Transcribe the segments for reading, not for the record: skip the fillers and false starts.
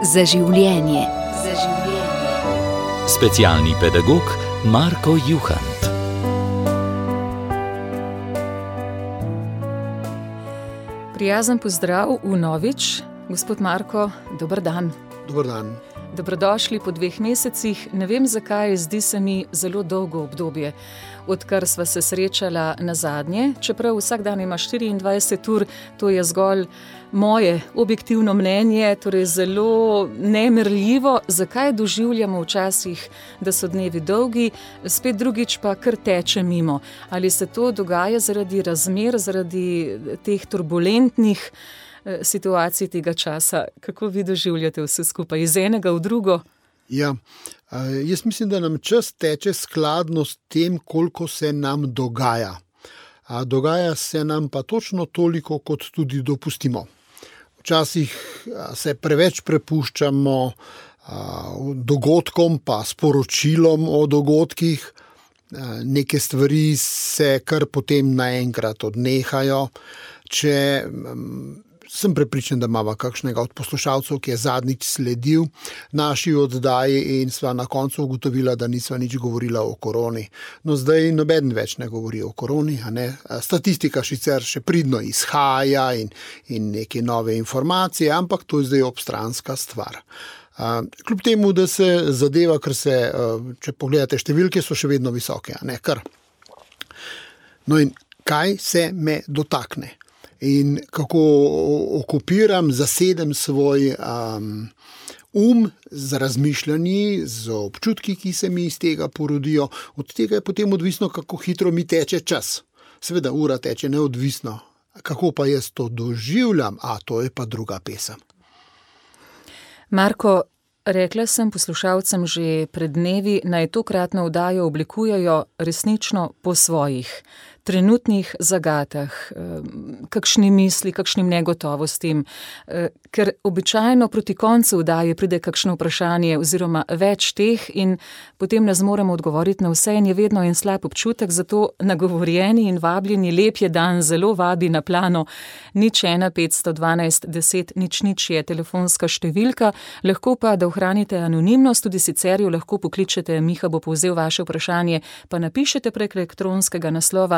Za življenje. Specialni pedagog Marko Juhant. Prijazen pozdrav vnovič. Gospod Marko, dober dan. Dober dan. Dobrodošli po 2 mesecih. Ne vem zakaj, zdi se mi zelo dolgo obdobje, odkar sva se srečala nazadnje. Čeprav vsak dan ima 24 ur, to je zgolj moje objektivno mnenje, torej zelo nemerljivo, zakaj doživljamo včasih, da so dnevi dolgi, spet drugič pa kar teče mimo. Ali se to dogaja zaradi razmer, zaradi teh turbulentnih situacij tega časa? Kako vi doživljate vse skupaj, iz enega v drugo? Ja, jaz mislim, da nam čas teče skladno s tem, koliko se nam dogaja. Dogaja se nam pa točno toliko, kot tudi dopustimo. Včasih se preveč prepuščamo dogodkom, pa sporočilom o dogodkih. Neke stvari se kar potem naenkrat odnehajo. Sem prepričan, da imamo kakšnega od poslušalcev, ki je zadnjič sledil naši oddaji in sva na koncu ugotovila, da nisva nič govorila o koroni. No, zdaj nobeden več ne govori o koroni, a ne? Statistika sicer še pridno izhaja in neke nove informacije, ampak to je zdaj obstranska stvar. Kljub temu, da se zadeva, če pogledate številke, so še vedno visoke, a ne? Kar. No in kaj se me dotakne? In kako okupiram, zasedem svoj z razmišljanji, z občutki, ki se mi iz tega porodijo. Od tega je potem odvisno, kako hitro mi teče čas. Seveda ura teče neodvisno. Kako pa jaz to doživljam, to je pa druga pesem. Marko, rekla sem poslušalcem že pred dnevi, naj tokratno oddajo oblikujejo resnično po svojih trenutnih zagatah, kakšni misli, kakšnim negotovostim, ker običajno proti koncu oddaje pride kakšno vprašanje oziroma več teh in potem ne zmoremo odgovoriti na vse in je vedno en slab občutek, zato nagovorjeni in vabljeni lep je dan zelo vabi na plano 01 512 10 00 je telefonska številka, lahko pa, da ohranite anonimnost, tudi sicer jo lahko pokličete, Miha bo povzel vaše vprašanje, pa napišete prek elektronskega naslova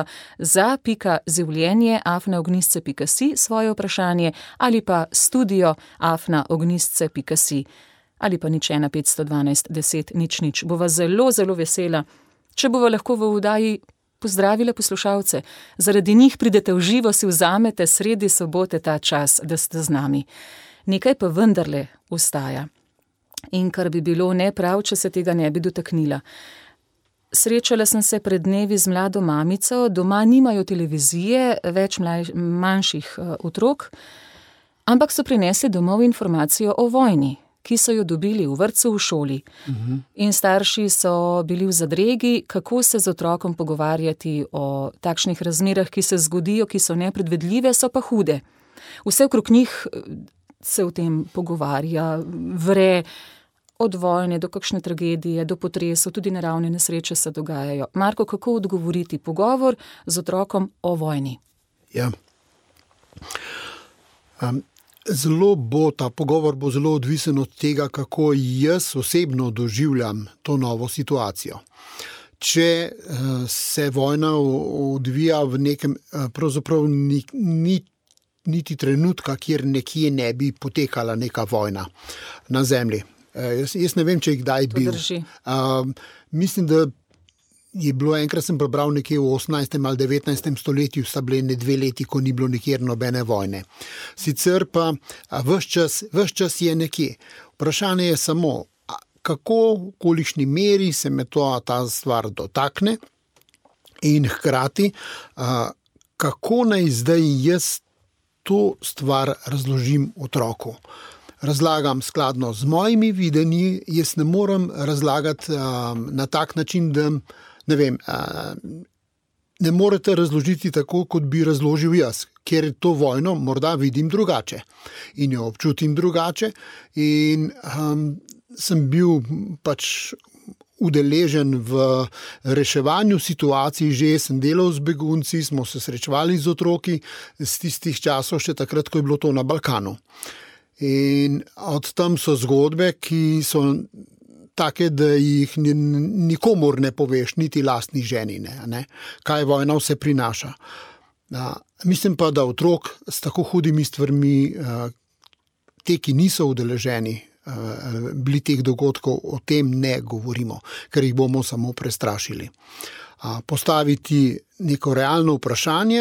za.življenje@ognistce.si svoje vprašanje ali pa studio@ognistce.si ali pa 01 512 10 00. Bova zelo, zelo vesela, če bova lahko v oddaji pozdravila poslušalce. Zaradi njih pridete v živo, si vzamete sredi sobote ta čas, da ste z nami. Nekaj pa vendarle ostaja. In kar bi bilo neprav, če se tega ne bi dotaknila. Srečala sem se pred dnevi z mlado mamico, doma nimajo televizije, več manjših otrok, ampak so prinesli domov informacijo o vojni, ki so jo dobili v vrtcu, v šoli. In starši so bili v zadregi, kako se z otrokom pogovarjati o takšnih razmerah, ki se zgodijo, ki so nepredvidljive, so pa hude. Vse okrog njih se o tem pogovarja, vre, od vojne do kakšne tragedije, do potresov, tudi naravne nesreče se dogajajo. Marko, kako odgovoriti pogovor z otrokom o vojni? Ja. Ta pogovor bo zelo odvisen od tega, kako jaz osebno doživljam to novo situacijo. Če se vojna odvija v nekem, pravzaprav niti trenutka, kjer nekje ne bi potekala neka vojna na zemlji. Jaz ne vem, če je kdaj bil. Mislim, da je bilo enkrat, sem prebral nekje v 18. ali 19. stoletju, sta bile 2 leti, ko ni bilo nikjer nobene vojne. Sicer pa ves čas je nekje. Vprašanje je samo, v kolikšni meri se me ta stvar dotakne in hkrati, kako naj zdaj jaz to stvar razložim otroku. Razlagam skladno z mojimi videnji, jaz ne morem razlagati na tak način, da ne morete razložiti tako, kot bi razložil jaz, ker to vojno morda vidim drugače in jo občutim drugače in sem bil udeležen v reševanju situacij, že sem delal z begunci, smo se srečevali z otroki z tistih časov, še takrat, ko je bilo to na Balkanu. In od tam so zgodbe, ki so take, da jih nikomur ne poveš, niti lastni ženi, ne? Kaj vojna vse prinaša. Mislim pa, da otrok s tako hudimi stvarmi, te, ki niso udeleženi, bili teh dogodkov, o tem ne govorimo, ker jih bomo samo prestrašili. Postaviti neko realno vprašanje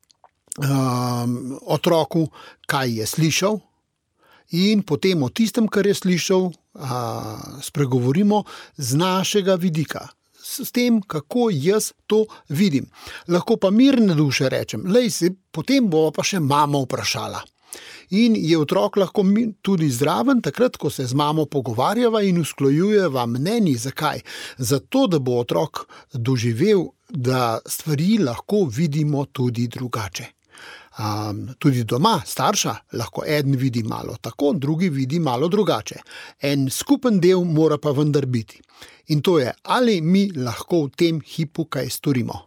otroku, kaj je slišal, in potem o tistem, kar je slišal, spregovorimo z našega vidika, s tem, kako jaz to vidim. Lahko pa mirne duše rečem, potem bo pa še mama vprašala. In je otrok lahko tudi zraven, takrat, ko se z mamo pogovarjava in usklajujeva mnenji. Zakaj? Zato, da bo otrok doživel, da stvari lahko vidimo tudi drugače. Tudi doma, starša, lahko eden vidi malo tako, drugi vidi malo drugače. En skupen del mora pa vendar biti. In to je, ali mi lahko v tem hipu kaj storimo.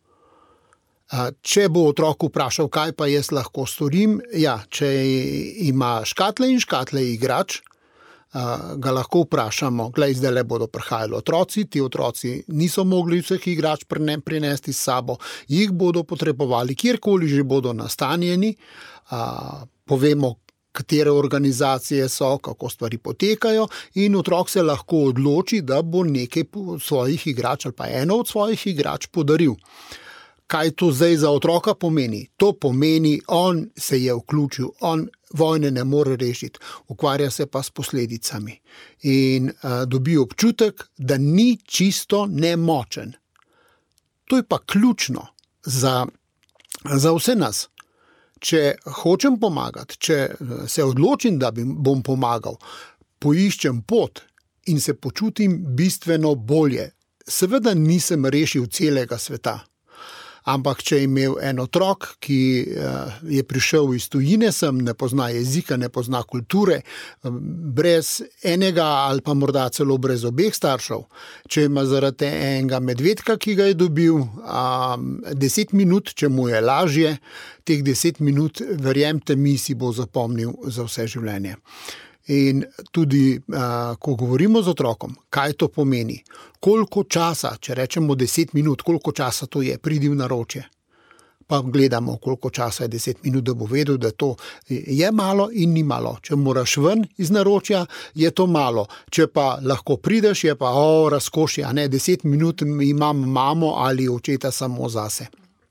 Če bo otrok vprašal, kaj pa jaz lahko storim, če ima škatle in škatle igrač, ga lahko vprašamo, zdaj bodo prihajali otroci, ti otroci niso mogli vseh igrač prinesti s sabo, jih bodo potrebovali, kjerkoli že bodo nastanjeni, povemo, katere organizacije so, kako stvari potekajo, in otrok se lahko odloči, da bo nekaj svojih igrač ali pa eno od svojih igrač podaril. Kaj to zdaj za otroka pomeni? To pomeni, on se je vključil, on vojne ne more rešiti, ukvarja se pa s posledicami in dobi občutek, da ni čisto nemočen. To je pa ključno za vse nas. Če hočem pomagati, če se odločim, da bom pomagal, poiščem pot in se počutim bistveno bolje. Seveda nisem rešil celega sveta. Ampak, če je imel en otrok, ki je prišel iz tujine, ne pozna jezika, ne pozna kulture, brez enega ali pa morda celo brez obeh staršev, če ima zaradi enega medvedka, ki ga je dobil, 10 minut, če mu je lažje, teh 10 minut, verjemite mi, si bo zapomnil za vse življenje. In tudi, ko govorimo z otrokom, kaj to pomeni, koliko časa, če rečemo 10 minut, koliko časa to je, pridi v naročje. Pa gledamo, koliko časa je 10 minut, da bo vedel, da to je malo in ni malo. Če moraš ven iz naročja, je to malo. Če pa lahko prideš, je pa razkošje, 10 minut imam mamo ali očeta samo zase.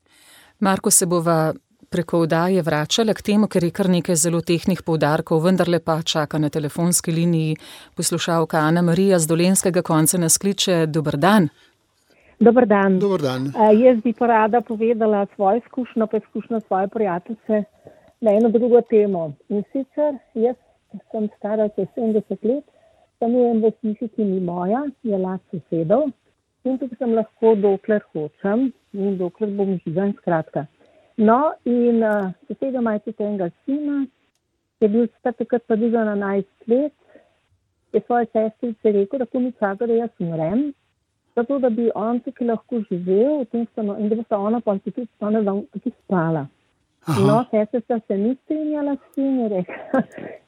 Marko, se bova preko oddaje vračala k temu, ker je kar nekaj zelo tehnih poudarkov, vendarle pa čaka na telefonski liniji poslušalka Ana Marija z Dolenjskega konca nas kliče. Dober dan. Dober dan. Dober dan. Jaz bi pa rada povedala svojo izkušnjo, pa izkušnjo svoje prijateljice na eno drugo temo. In sicer, jaz sem stara 70 let, stanujem v hiši, ki ni moja, je last sosedov, in tukaj sem lahko dokler hočem in dokler bom živa in skratka. No, in soseda ima tudi enega sina, je bil takrat pa bil 11 let, je svoje sestrice rekel, da ko mi čaka, da jaz umrem, zato da bi on tukaj lahko živel v tem stanu in da bo sta ona pa tudi tukaj spala. Aha. No, sestrica se ni strinjala s tem, je rekla,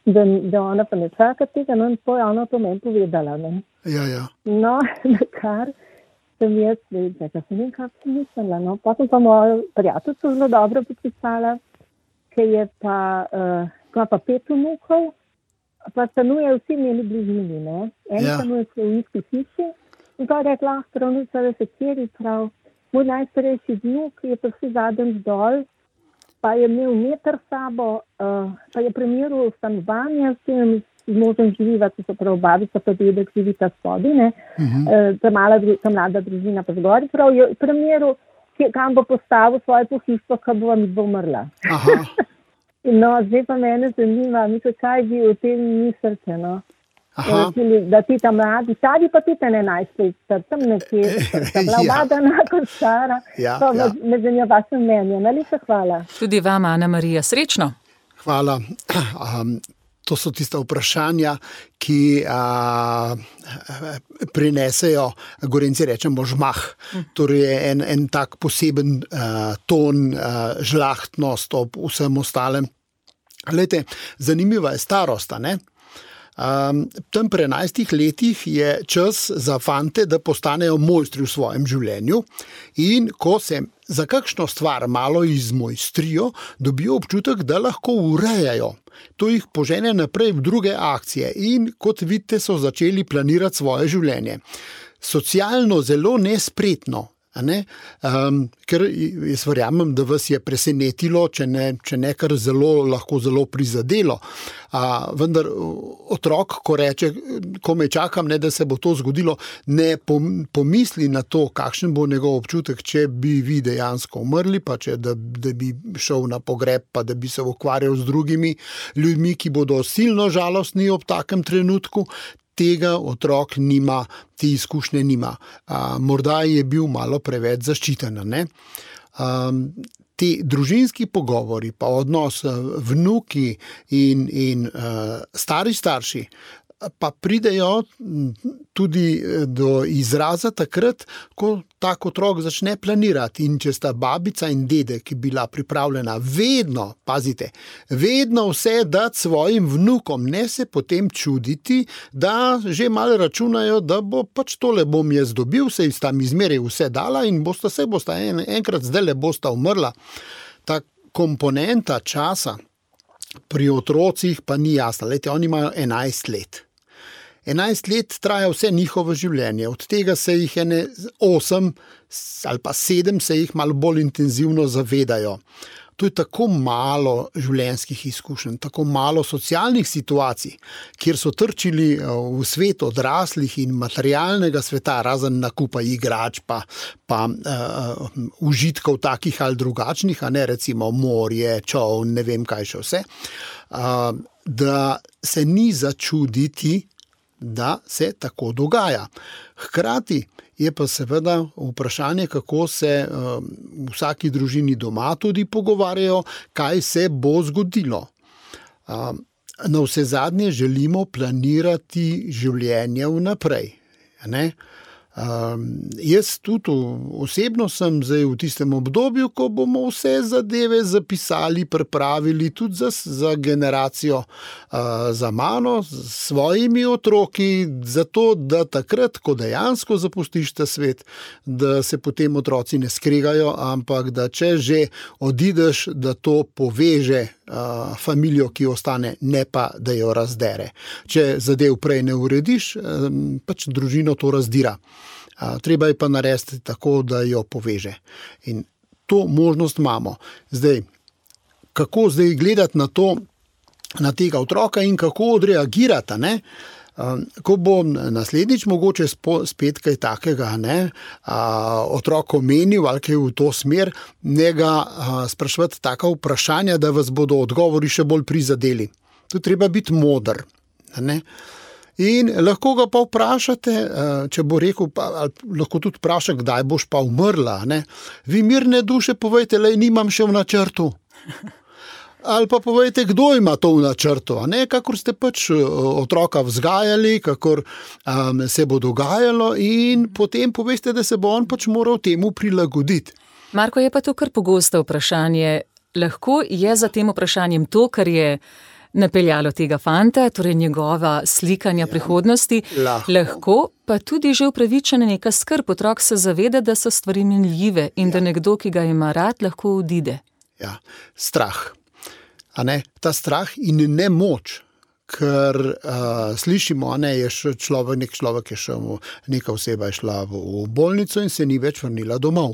da ona pa ne čaka tega, no in to je ona to meni povedala. Ne? Ja. No, nakar sem jaz, da sem vem, kako sem mislila. No, pa sem pa mojo prijateljico zelo dobro podpisala, ker je pa, ima pa 5 vnukov, pa stanuje vsi njeni bližini, ne. Stanuje v isti hiši in pa je rekla, pravnica, da se kjeri prav. Moj najstarejši vnuk je pa vsi zadnji dol, pa je imel meter sabo, pa je premjeru stanovanja s tem z možem živiva, to so prav babica pa dedek živita spodi, ne. Ta mlada družina pa zgori, prav je premjeru, kam bo postavil svoje pohištvo, ko bo umrla. No, zdaj pa mene zanima, mislim, kaj bi o tem mislite, no. Da ti ta mladi, stari pa tudi 11 let, tam nekje, ta mlada enako stara, pa me zanima vaše mnenje. Najlepša hvala. Tudi vam, Ana Marija, srečno. Hvala. To so tista vprašanja, ki prinesejo, Gorenjci rečemo, žmah. Torej en tak poseben ton, žlahtnost ob vsem ostalem. Glejte, zanimiva je starost, ne? Tam pri 11 letih je čas za fante, da postanejo mojstri v svojem življenju in ko se za kakšno stvar malo izmojstrijo, dobijo občutek, da lahko urejajo. To jih požene naprej v druge akcije in kot vidite, so začeli planirati svoje življenje. Socialno zelo nespretno. Ker jaz verjamem, da vas je presenetilo, če ne kar lahko zelo prizadelo. Vendar otrok, ko reče, ko me čakam, da se bo to zgodilo, ne pomisli na to, kakšen bo njegov občutek, če bi vi dejansko umrli, pa da bi šel na pogreb, pa da bi se ukvarjal z drugimi ljudmi, ki bodo silno žalostni ob takem trenutku. Tega otrok nima, te izkušnje nima. Morda je bil malo preveč zaščiten, ne? Ti družinski pogovori, pa odnos vnuki in stari starši, pa pridejo tudi do izraza takrat, ko tak otrok začne planirati. In če sta babica in dedek bila pripravljena vedno, pazite, vedno vse dati svojim vnukom, ne se potem čuditi, da že malo računajo, da bo pač tole bom jaz dobil, se sta mi zmeraj vse dala in bosta enkrat zdajle bosta umrla. Ta komponenta časa pri otrocih pa ni jasna. Lejte, oni imajo 11 let. 11 let traja vse njihovo življenje, od tega se jih 8 ali pa 7 se jih malo bolj intenzivno zavedajo. To je tako malo življenjskih izkušenj, tako malo socialnih situacij, kjer so trčili v svet odraslih in materialnega sveta, razen nakupa igrač, pa užitkov takih ali drugačnih, a ne recimo morje, čoln, ne vem kaj še vse, da se ni začuditi, da se tako dogaja. Hkrati je pa seveda vprašanje, kako se v vsaki družini doma tudi pogovarjajo, kaj se bo zgodilo. Navsezadnje želimo planirati življenje vnaprej, ne? Jaz tudi osebno sem zdaj v tistem obdobju, ko bomo vse zadeve zapisali, pripravili tudi za generacijo za mano, s svojimi otroki, zato da takrat, ko dejansko zapustiš ta svet, da se potem otroci ne skregajo, ampak da če že odideš, da to poveže familijo, ki ostane, ne pa, da jo razdere. Če zadev prej ne urediš, pač družino to razdira. Treba je pa narediti tako, da jo poveže. In to možnost imamo. Zdaj, kako zdaj gledati na tega otroka in kako odreagirati, ne? Ko bo naslednjič mogoče spet kaj takega, ne, otrok omenil ali kaj v to smer, ne ga spraševati taka vprašanja, da vas bodo odgovori še bolj prizadeli. Tu treba biti moder, ne. In lahko ga pa vprašate, če bo rekel, lahko tudi vpraša, kdaj boš pa umrla, ne. Vi mirne duše povejte, nimam še v načrtu. Ali pa povejte, kdo ima to v načrtu, ne? Kakor ste pač otroka vzgajali, kakor se bo dogajalo in potem poveste, da se bo on pač moral temu prilagoditi. Marko, je pa to kar pogosto vprašanje. Lahko je za tem vprašanjem to, kar je napeljalo tega fanta, torej njegova slikanja prihodnosti, lahko pa tudi že upravičena neka skrb. Otrok se zaveda, da so stvari minljive in da nekdo, ki ga ima rad, lahko odide. Ja, strah. A ne, ta strah in nemoč, ker slišimo, je nek človek je šel, neka oseba je šla v bolnico in se ni več vrnila domov,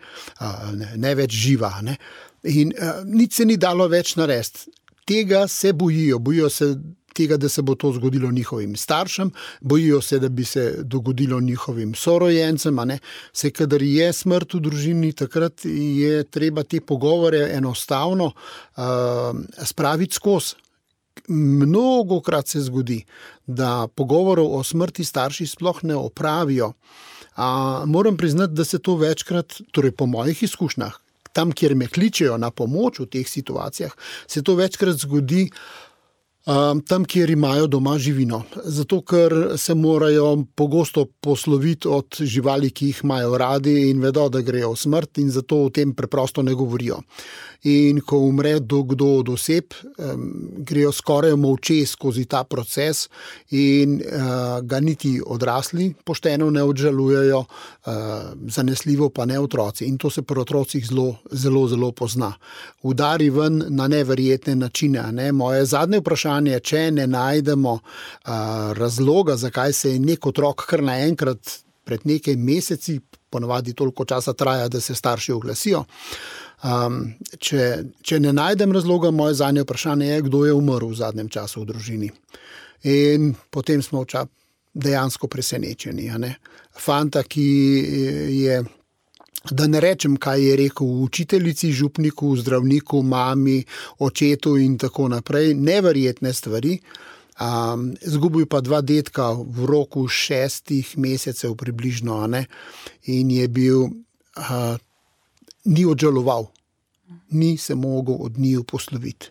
ne več živa, ne. In nič se ni dalo več narediti. Tega se bojijo se tega, da se bo to zgodilo njihovim staršem, bojijo se, da bi se dogodilo njihovim sorojencem, Se, kadar je smrt v družini, takrat je treba te pogovore enostavno spraviti skozi. Mnogokrat se zgodi, da pogovorov o smrti starši sploh ne opravijo. Moram priznati, da se to večkrat, torej po mojih izkušnjah, tam, kjer me kličejo na pomoč v teh situacijah, se to večkrat zgodi Tam, kjer imajo doma živino. Zato, ker se morajo pogosto posloviti od živali, ki jih imajo radi in vedo, da grejo v smrt in zato o tem preprosto ne govorijo. In ko umre kdo od oseb, grejo skoraj molče skozi ta proces in ga niti odrasli pošteno ne odžalujejo, zanesljivo pa ne otroci. In to se pri otrocih zelo pozna. Udari ven na neverjetne načine. Ne? Moje zadnje vprašanje je, če ne najdemo razloga, zakaj se je nek otrok kar naenkrat pred nekaj meseci, ponavadi toliko časa traja, da se starši oglasijo. Če ne najdem razloga, moje zadnje vprašanje je, kdo je umrl v zadnjem času v družini. In potem smo dejansko presenečeni. Ne? Fanta, ki je, da ne rečem, kaj je rekel učiteljici, župniku, zdravniku, mami, očetu in tako naprej, neverjetne stvari. Zgubil pa 2 detka v roku 6 mesecev približno, ne? In je bil, ni odžaloval, ni se mogel od njiju posloviti.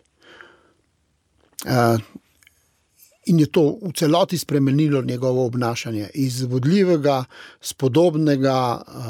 In je to v celoti spremenilo njegovo obnašanje. Iz vodljivega, spodobnega,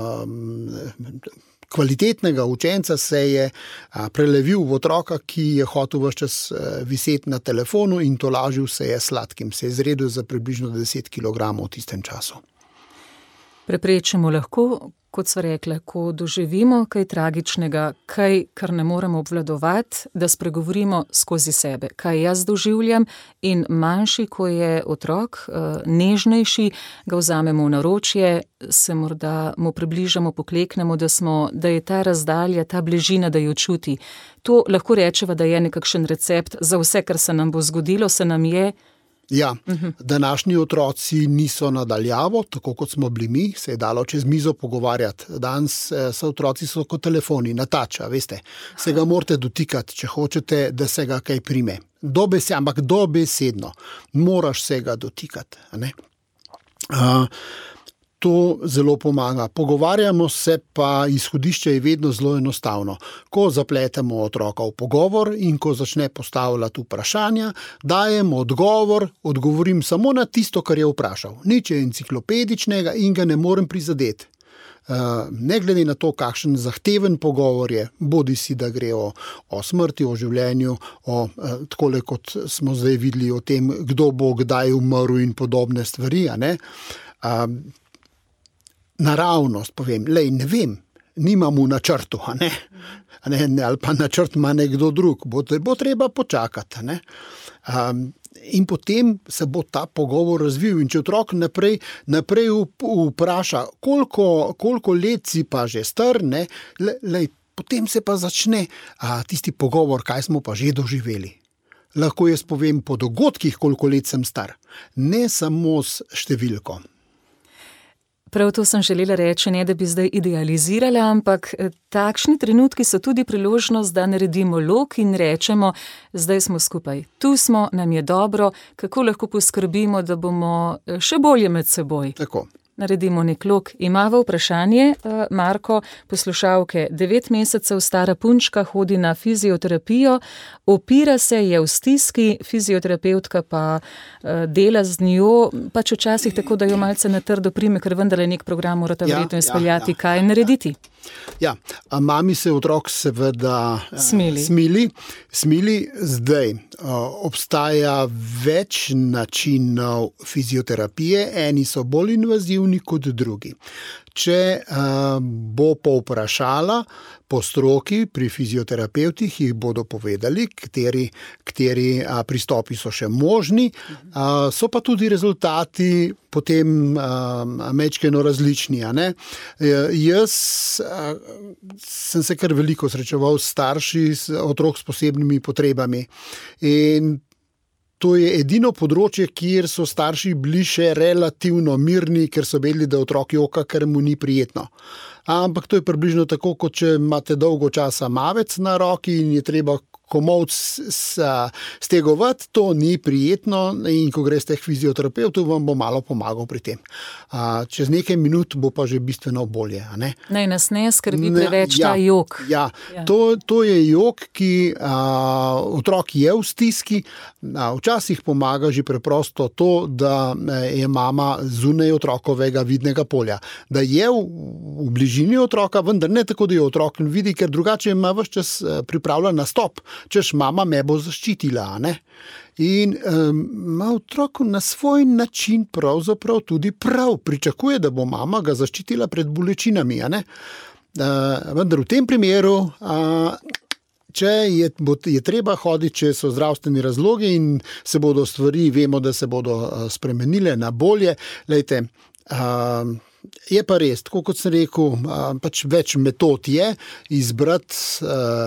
kvalitetnega učenca se je prelevil v otroka, ki je hotel ves čas viseti na telefonu in tolažil se je sladkim. Se je zredil za približno 10 kilogramov v tistem času. Preprečimo lahko, kot sva rekla, ko doživimo kaj tragičnega, kaj, kar ne moremo obvladovati, da spregovorimo skozi sebe, kaj jaz doživljam in manjši, ko je otrok, nežnejši, ga vzamemo v naročje, se morda mu približamo, pokleknemo, da je ta razdalja, ta bližina, da jo čuti. To lahko rečeva, da je nekakšen recept za vse, kar se nam bo zgodilo, se nam je. Ja, današnji otroci niso nadaljavo, tako kot smo bili mi, se je dalo čez mizo pogovarjati. Danes so otroci kot telefoni, natača, veste. Se ga morate dotikati, če hočete, da se ga kaj prime. Ampak dobesedno. Moraš se ga dotikati. Ne? To zelo pomaga. Pogovarjamo se, pa izhodišče je vedno zelo enostavno. Ko zapletemo otroka v pogovor in ko začne postavljati vprašanja, dajem odgovorim samo na tisto, kar je vprašal. Nič je enciklopedičnega in ga ne morem prizadeti. Ne glede na to, kakšen zahteven pogovor je, bodi si, da gre o smrti, o življenju, takole kot smo zdaj videli o tem, kdo bo kdaj umrl in podobne stvari, a ne? Naravnost povem, ne vem, nimam v načrtu, ali pa načrt ima nekdo drug, bo treba počakati. Ne? In potem se bo ta pogovor razvil in če otrok naprej vpraša, koliko let si pa že star, ne? Potem se pa začne tisti pogovor, kaj smo pa že doživeli. Lahko jaz povem po dogodkih, koliko let sem star, ne samo s številko. Prav to sem želela reči, ne da bi zdaj idealizirala, ampak takšni trenutki so tudi priložnost, da naredimo lok in rečemo, zdaj smo skupaj, tu smo, nam je dobro, kako lahko poskrbimo, da bomo še bolje med seboj. Tako. Naredimo nek lok. Imava vprašanje, Marko, poslušalke, 9 mesecev stara punčka hodi na fizioterapijo, opira se, je v stiski, fizioterapeutka pa dela z njo, pač včasih tako, da jo malce na trdo prime, ker vendar nek program morata verjetno izpeljati, kaj narediti. Ja, mami se otrok seveda smili. Zdaj obstaja več načinov fizioterapije, eni so bolj invazivni kot drugi. Če bo povprašala po stroki pri fizioterapevtih, jih bodo povedali, kateri pristopi so še možni, so pa tudi rezultati potem majčkeno različni. Ne? Jaz sem se kar veliko srečeval s starši, otrok s posebnimi potrebami in to je edino področje, kjer so starši bili še relativno mirni, ker so vedeli, da otrok joka, ker mu ni prijetno. Ampak to je približno tako, kot če imate dolgo časa mavec na roki in je treba komolc stegovati, to ni prijetno in ko greste k fizioterapevtu, vam bo malo pomagal pri tem. Čez nekaj minut bo pa že bistveno bolje. Naj nas ne skrbi preveč ta jok. Ja. To je jok, ki otrok je v stiski. Včasih pomaga že preprosto to, da je mama zunaj otrokovega vidnega polja. Da je v bližini otroka, vendar ne tako, da je otrok vidi, ker drugače ima ves čas pripravljen nastop, češ mama me bo zaščitila. In ima otrok na svoj način pravzaprav tudi prav. Pričakuje, da bo mama ga zaščitila pred bolečinami. Vendar v tem primeru, če je treba hoditi, če so zdravstveni razlogi in se bodo stvari, vemo, da se bodo spremenile na bolje. Lejte, je pa res, tako kot sem rekel, pač več metod je izbrati,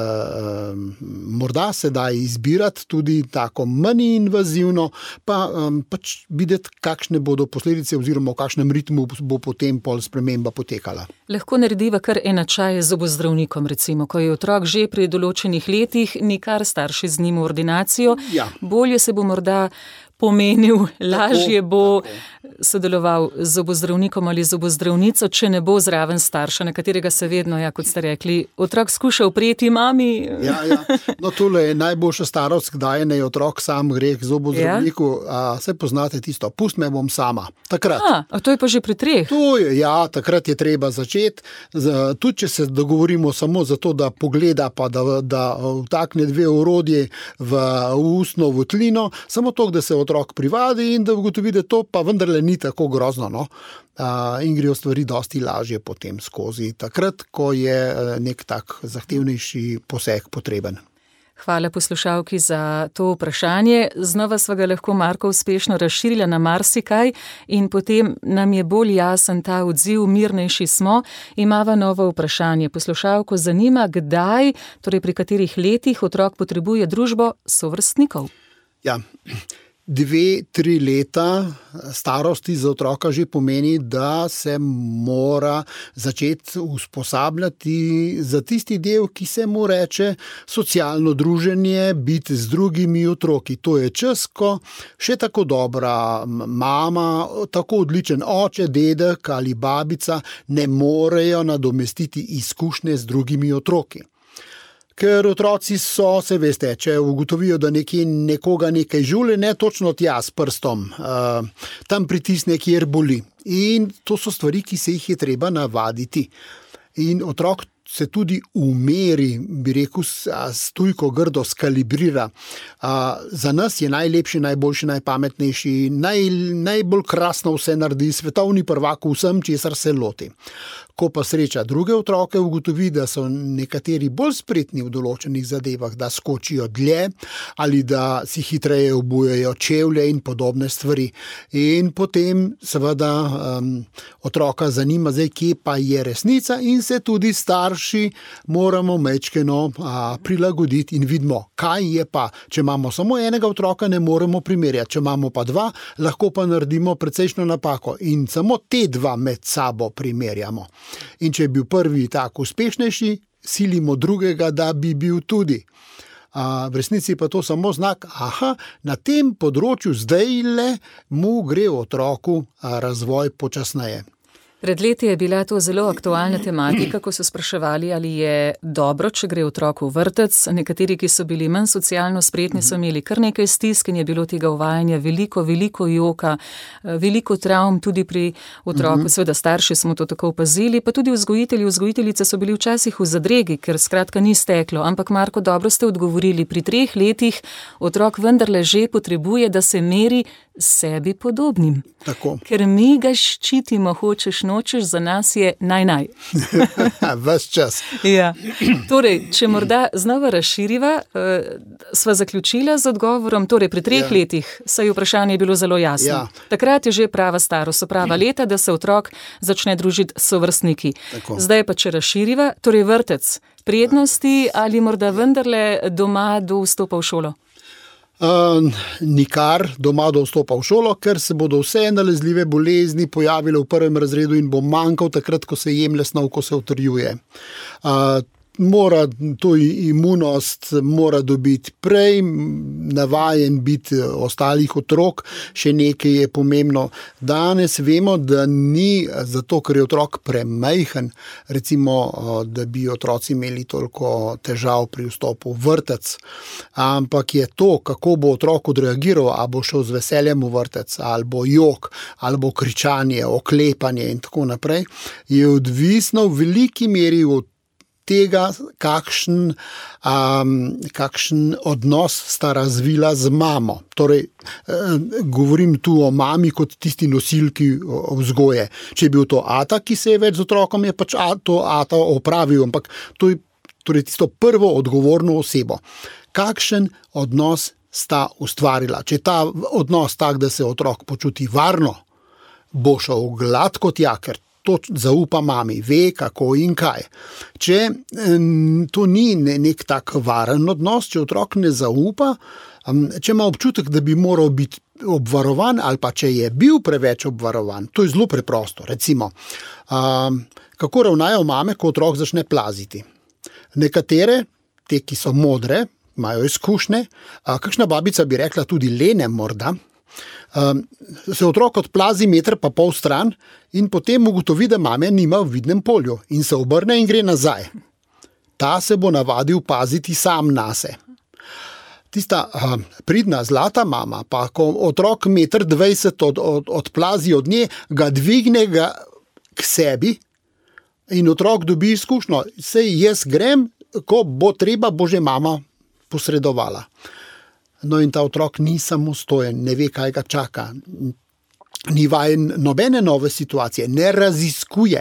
morda se da izbirati tudi tako manj invazivno, pa pač videti, kakšne bodo posledice oziroma v kakšnem ritmu bo potem pol sprememba potekala. Lahko narediva kar enačaj z zobozdravnikom, recimo, ko je otrok že pri določenih letih, nikar starši z njim v ordinacijo, bolje se bo morda pomenil, lažje bo sodeloval z zobozdravnikom ali zobozdravnico, če ne bo zraven starša, na katerega se vedno, kot ste rekli, otrok skuša uprijeti mami. Ja. No, tole je najboljša starost, kdaj naj otrok sam gre k zobozdravniku. Saj poznate tisto, pust me bom sama. Takrat. A to je pa že pri 3? Takrat je treba začeti. Tudi, če se dogovorimo samo zato, da pogleda, pa da vtakne 2 orodje v ustno votlino, samo to, da se otrok privadi in da ugotovi, da to pa vendarle ni tako grozno, in grejo stvari dosti lažje potem skozi, takrat, ko je nek tak zahtevnejši poseg potreben. Hvala poslušalki za to vprašanje. Znova sva ga lahko, Marko, uspešno razširila na marsikaj in potem nam je bolj jasen ta odziv, mirnejši smo. Imava novo vprašanje. Poslušalko zanima, kdaj, torej pri katerih letih otrok potrebuje družbo sovrstnikov? 2-3 leta starosti za otroka že pomeni, da se mora začeti usposabljati za tisti del, ki se mu reče socialno druženje, biti z drugimi otroki. To je čas, ko še tako dobra mama, tako odličen oče, dedek ali babica ne morejo nadomestiti izkušnje z drugimi otroki. Ker otroci so, se veste, če ugotovijo, da nekoga nekaj žuli, ne točno tja s prstom, tam pritisne, kjer boli. In to so stvari, ki se jih je treba navaditi. In otrok se tudi umeri, bi rekel, s tujko grdo skalibrira. Za nas je najlepši, najboljši, najpametnejši, najbolj krasno vse naredi, svetovni prvak vsem, česar se loti. Ko pa sreča druge otroke, ugotovi, da so nekateri bolj spretni v določenih zadevah, da skočijo dlje ali da si hitreje obujajo čevlje in podobne stvari. In potem seveda otroka zanima, kje pa je resnica in se tudi starši moramo majčkeno prilagoditi in vidimo, kaj je pa. Če imamo samo enega otroka, ne moremo primerjati. Če imamo pa 2, lahko pa naredimo precejšno napako in samo te 2 med sabo primerjamo. In če je bil prvi tako uspešnejši, silimo drugega, da bi bil tudi. V resnici pa to samo znak, na tem področju zdajle mu gre otroku razvoj počasneje. Pred leti je bila to zelo aktualna tematika, ko so spraševali, ali je dobro, če gre otrok v vrtec. Nekateri, ki so bili manj socialno spretni, so imeli kar nekaj stisk in je bilo tega uvajanja veliko joka, veliko travm tudi pri otroku. Seveda starši smo to tako opazili, pa tudi vzgojiteljice so bili včasih v zadregi, ker skratka ni steklo. Ampak, Marko, dobro ste odgovorili, pri 3 letih otrok vendarle že potrebuje, da se meri sebi podobnim. Tako. Ker mi ga ščitimo, hočeš nočeš, za nas je naj. Ves čas. Ja. Torej, če morda znova razširiva, sva zaključila z odgovorom, torej pri 3 letih, saj vprašanje je bilo zelo jasno. Takrat je že prava starost, prava leta, da se otrok začne družiti s sovrstniki. Tako. Zdaj pa, če razširiva, torej vrtec, prednosti ali morda vendarle doma do vstopa v šolo? Nikar doma do vstopa v šolo, ker se bodo vse nalezljive bolezni pojavile v 1. razredu in bo manjkal takrat, ko se jemlje snov, ko se utrjuje. mora to imunost mora dobiti prej, navajen biti ostalih otrok. Še nekaj je pomembno. Danes vemo, da ni zato, ker je otrok premajhen, recimo, da bi otroci imeli toliko težav pri vstopu v vrtec, ampak je to, kako bo otrok odreagiral, ali bo šel z veseljem v vrtec, ali bo jok, ali bo kričanje, oklepanje in tako naprej, je odvisno v veliki meri od tega, kakšen odnos sta razvila z mamo. Torej, govorim tu o mami kot tisti nosilki vzgoje. Če je bil to ata, ki se je več z otrokom, je pač to ata opravil, ampak to je torej tisto prvo odgovorno osebo. Kakšen odnos sta ustvarila? Če je ta odnos tak, da se otrok počuti varno, bo šel gladko tja, ker to zaupa mami, ve kako in kaj. Če to ni nek tak varen odnos, če otrok ne zaupa, če ima občutek, da bi moral biti obvarovan ali pa če je bil preveč obvarovan, to je zelo preprosto. Recimo, kako ravnajo mame, ko otrok začne plaziti. Nekatere, te, ki so modre, imajo izkušnje, kakšna babica bi rekla tudi lene morda, se otrok odplazi 1,5 metra stran in potem ugotovi, da mame nima v vidnem polju in se obrne in gre nazaj. Ta se bo navadil paziti sam nase. Tista pridna zlata mama, pa ko otrok 1,20 metra odplazi od nje, ga dvigne k sebi in otrok dobi izkušnjo. Sej jaz grem, ko bo treba, bo že mama posredovala. No in ta otrok ni samostojen, ne ve, kaj ga čaka. Ni vajen nobene nove situacije, ne raziskuje.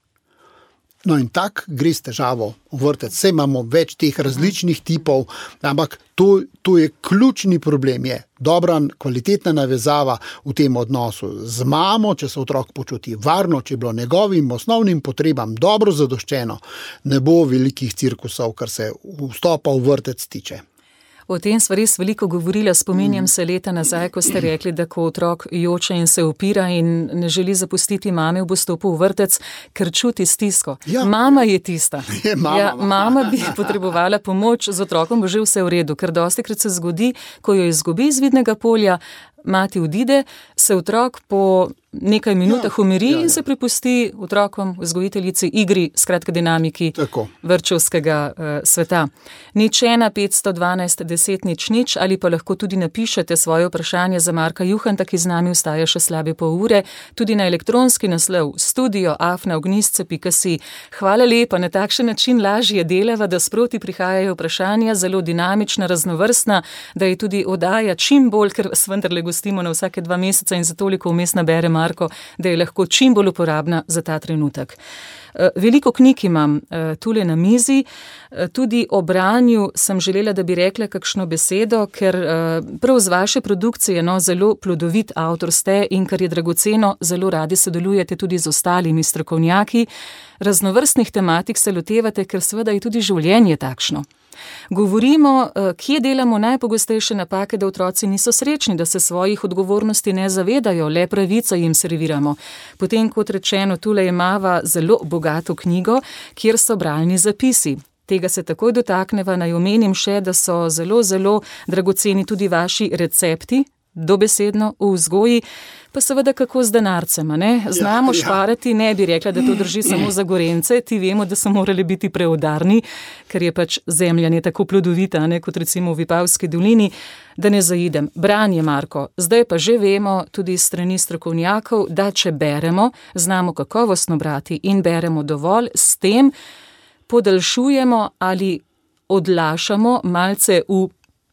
No in tak gre s težavo v vrtec. Saj imamo več teh različnih tipov, ampak to je ključni problem, je dobra, kvalitetna navezava v tem odnosu z mamo, če se otrok počuti varno, če je bilo njegovim osnovnim potrebam dobro zadoščeno, ne bo velikih cirkusov, kar se vstopa v vrtec tiče. O tem sva res veliko govorila, spominjam se leta nazaj, ko ste rekli, da ko otrok joče in se upira in ne želi zapustiti mame v vstopu v vrtec, ker čuti stisko. Ja. Mama je tista. Mama bi potrebovala pomoč, z otrokom bo že vse v redu, ker dostikrat se zgodi, ko jo izgubi iz vidnega polja, mati odide, se otrok po nekaj minutah umiri in se prepusti otrokom, vzgojiteljici, igri, skratka dinamiki vrtčevskega sveta. 01 512 10 00 ali pa lahko tudi napišete svoje vprašanje za Marka Juhanta, ki z nami ostaja še slabe pol ure, tudi na elektronski naslov studio@ognistce.si. Hvala lepa, na takšen način lažje delava, da sproti prihajajo vprašanja, zelo dinamična, raznovrstna, da je tudi oddaja čim bolj, ker vas vendarle gostimo na vsake 2 meseca in za toliko vmes nabere Marko, da je lahko čim bolj uporabna za ta trenutek. Veliko knjig imam tule na mizi, tudi o branju sem želela, da bi rekla kakšno besedo, ker prav z vaše produkcije zelo plodovit avtor ste in kar je dragoceno, zelo radi sodelujete tudi z ostalimi strokovnjaki. Raznovrstnih tematik se lotevate, ker seveda je tudi življenje takšno. Govorimo, kje delamo najpogostejše napake, da otroci niso srečni, da se svojih odgovornosti ne zavedajo, le pravico jim serviramo. Potem, kot rečeno, tule imava zelo bogato knjigo, kjer so bralni zapisi. Tega se takoj dotakneva, naj omenim še, da so zelo, zelo dragoceni tudi vaši recepti, dobesedno v vzgoji, pa seveda kako z denarcem, ne? Znamo šparati, ne bi rekla, da to drži samo za Gorence, ti vemo, da so morali biti preudarni, ker je pač zemlja ne tako plodovita, ne, kot recimo v Vipavski dolini, da ne zaidem. Branje, Marko, zdaj pa že vemo tudi strani strokovnjakov, da če beremo, znamo kakovostno brati in beremo dovolj, s tem podaljšujemo ali odlašamo malce v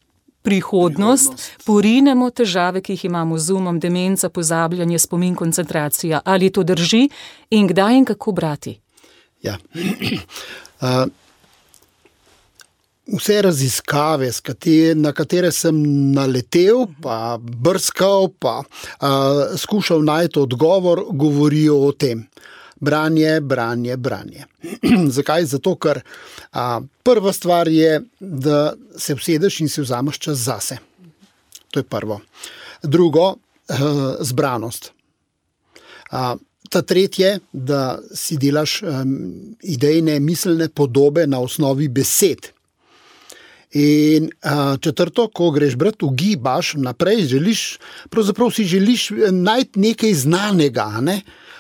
prihodnost, porinemo težave, ki jih imamo z umom, demenca, pozabljanje, spomin, koncentracija. Ali to drži in kdaj in kako brati? Ja. Vse raziskave, na katere sem naletel, pa brskal, pa skušal najti odgovor, govorijo o tem. Branje, branje, branje. Zakaj? Zato, ker prva stvar je, da se usedeš in si vzameš čas zase. To je prvo. Drugo, zbranost. Ta tretje, da si delaš idejne, miselne podobe na osnovi besed. In četrto, ko greš brati, ugibaš naprej, pravzaprav si želiš najti nekaj znanega, ne?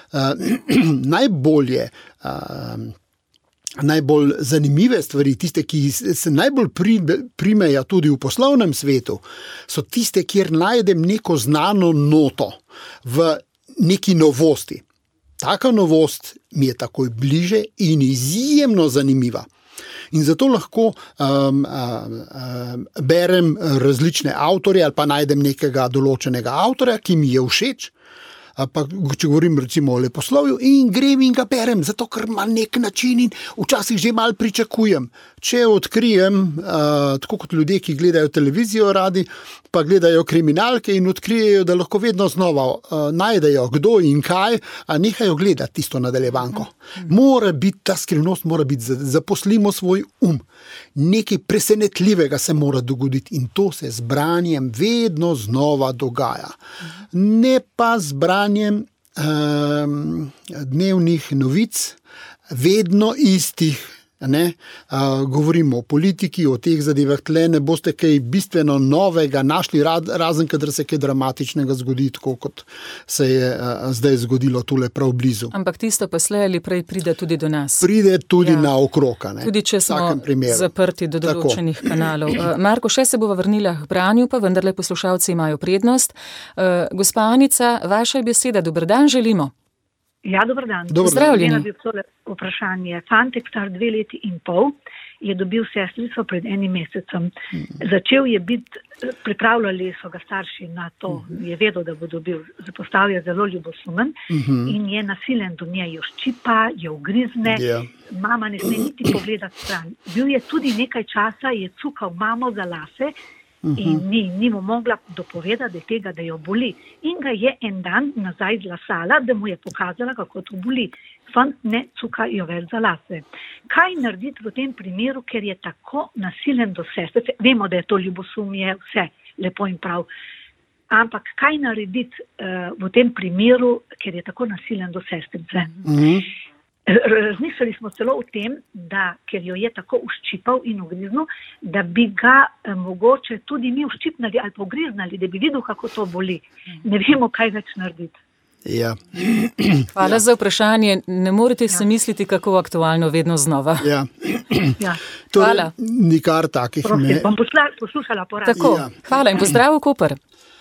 Najbolj zanimive stvari, tiste, ki se najbolj primejo tudi v poslovnem svetu, so tiste, kjer najdem neko znano noto v neki novosti. Taka novost mi je takoj bliže in izjemno zanimiva. In zato lahko berem različne avtorje ali pa najdem nekega določenega avtorja, ki mi je všeč, pa če govorim recimo o leposlovju, in grem in ga berem, zato ker ima nek način in včasih že malo pričakujem. Če odkrijem, tako kot ljudje, ki gledajo televizijo radi, pa gledajo kriminalke in odkrijejo, da lahko vedno znova najdejo kdo in kaj, a nehajo gledati tisto nadaljevanko. Mora biti, ta skrivnost mora biti, zaposlimo svoj Nekaj presenetljivega se mora dogoditi in to se z branjem vedno znova dogaja. Ne pa z branjem dnevnih novic, vedno istih. Govorimo o politiki, o teh zadevah, tle ne boste kaj bistveno novega našli, razen kadar se kaj dramatičnega zgodi, tako kot se je zdaj zgodilo tule prav blizu. Ampak tisto pa slej ali prej pride tudi do nas. Pride tudi naokrog. Tudi če smo zaprti do določenih kanalov. Marko, še se bova vrnila k branju, pa vendarle poslušalci imajo prednost. Gospa Anica, vaša beseda, dober dan želimo. Ja, dober dan. Pozdravljeni. Vprašanje. Fantek star 2 leti in pol je dobil sestrico pred 1 mesecem. Začel je biti, pripravljali so ga starši na to, je vedel, da bo dobil, postal je zelo ljubosumen in je nasilen do nje, jo ščipa, jo ugrizne, mama ne sme niti pogledati stran. Bil je tudi nekaj časa, je cukal mamo za lase, in ni mu mogla dopovedati tega, da jo boli. In ga je en dan nazaj zlasala, da mu je pokazala, kako to boli. Fant ne cuka jo več za lase. Kaj narediti v tem primeru, ker je tako nasilen do sestrice? Vemo, da je to ljubosumje, vse lepo in prav. Ampak kaj narediti v tem primeru, ker je tako nasilen do sestrice? Razmišljali smo celo o tem, da, ker jo je tako uščipal in ugriznil, da bi ga mogoče tudi mi uščipnali ali pogriznali, da bi videl, kako to boli. Ne vemo, kaj več narediti. Ja. Hvala za vprašanje. Ne morete se misliti, kako aktualno vedno znova. Ja. Hvala. Nikar takih ne. Bom poslušala po radiju. Tako, hvala in pozdrav v Koper.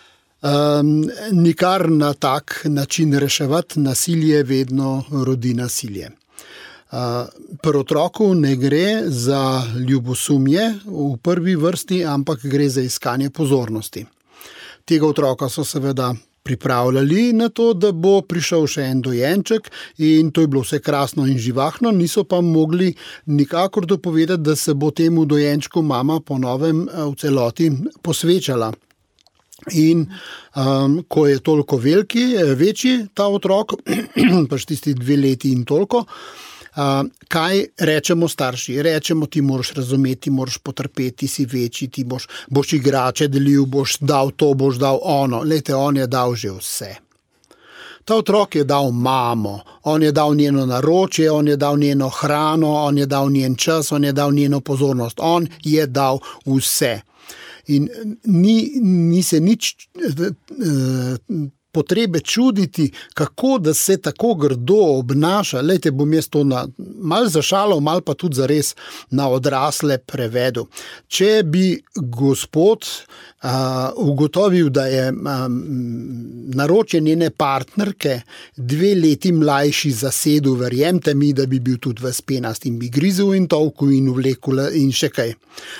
Nikar na tak način reševati nasilje vedno rodi nasilje. Pri otroku ne gre za ljubosumje v prvi vrsti, ampak gre za iskanje pozornosti. Tega otroka so seveda pripravljali na to, da bo prišel še en dojenček in to je bilo vse krasno in živahno, niso pa mogli nikakor dopovedati, da se bo temu dojenčku mama po novem v celoti posvečala. In ko je toliko večji ta otrok, pač tisti 2 leti in toliko, kaj rečemo starši? Rečemo, ti moraš razumeti, moraš potrpeti, si večji, ti boš igrače delil, boš dal to, boš dal ono. Lejte, on je dal že vse. Ta otrok je dal mamo, on je dal njeno naročje, on je dal njeno hrano, on je dal njen čas, on je dal njeno pozornost, on je dal vse. In ni se nič potrebe čuditi, kako da se tako grdo obnaša. Lejte, bom jaz to malo zašalal, malo pa tudi zares na odrasle prevedel. Če bi gospod ugotovil, da je naročje njene partnerke 2 leti mlajši zasedel, verjemte mi, da bi bil tudi ves penast in bi grizel in tolku in vlekel in še kaj.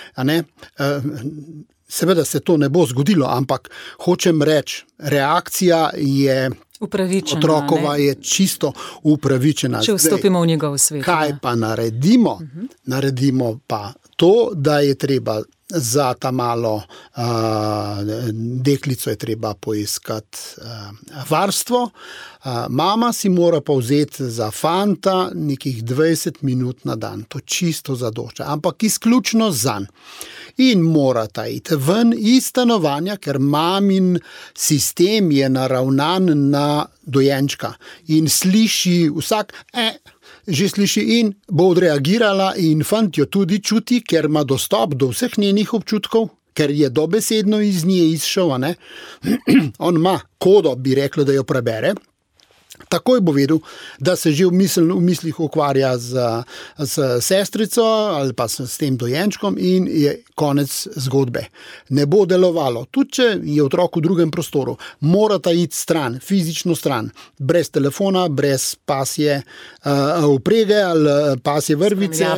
Seveda se to ne bo zgodilo, ampak hočem reči, reakcija je upravičena, otrokova je čisto upravičena. Če vstopimo v njegov svet. Kaj pa naredimo? Naredimo pa to, da je treba za ta malo deklico je treba poiskati varstvo. Mama si mora pa vzeti za fanta nekih 20 minut na dan. To čisto zadošča, ampak izključno zanj. In morata iti ven iz stanovanja, ker mamin sistem je naravnan na dojenčka in sliši vsak že sliši in bo odreagirala in fant jo tudi čuti, ker ima dostop do vseh njenih občutkov, ker je dobesedno iz nje izšel, ne? On ima kodo, bi rekla, da jo prebere. Takoj bo vedel, da se že v mislih ukvarja z sestrico ali pa s tem dojenčkom in je konec zgodbe. Ne bo delovalo. Tudi če je otrok v drugem prostoru, morata iti stran, fizično stran, brez telefona, brez pasje vprege ali pasje vrvice,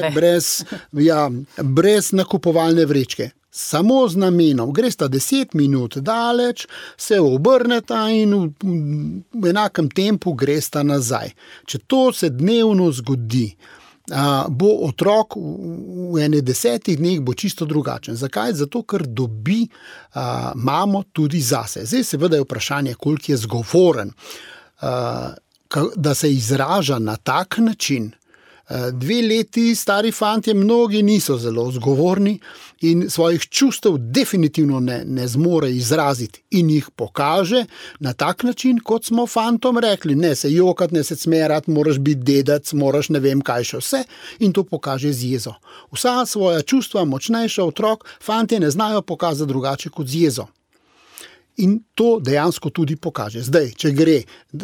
brez nakupovalne vrečke. Samo z namenom, gresta 10 minut daleč, se obrneta in v enakem tempu gresta nazaj. Če to se dnevno zgodi, bo otrok v ene 10 dneh bo čisto drugačen. Zakaj? Zato, ker dobi mamo tudi zase. Zdaj seveda je vprašanje, koliko je zgovoren, da se izraža na tak način. 2 leti stari fantje mnogi niso zelo zgovorni in svojih čustev definitivno ne zmore izraziti in jih pokaže na tak način, kot smo fantom rekli. Ne se jokati, ne se smerati, moraš biti dedec, moraš ne vem kaj še vse in to pokaže z jezo. Vsa svoja čustva, močnejša otrok, fantje ne znajo pokazati drugače kot z jezo. In to dejansko tudi pokaže. Zdaj, če gre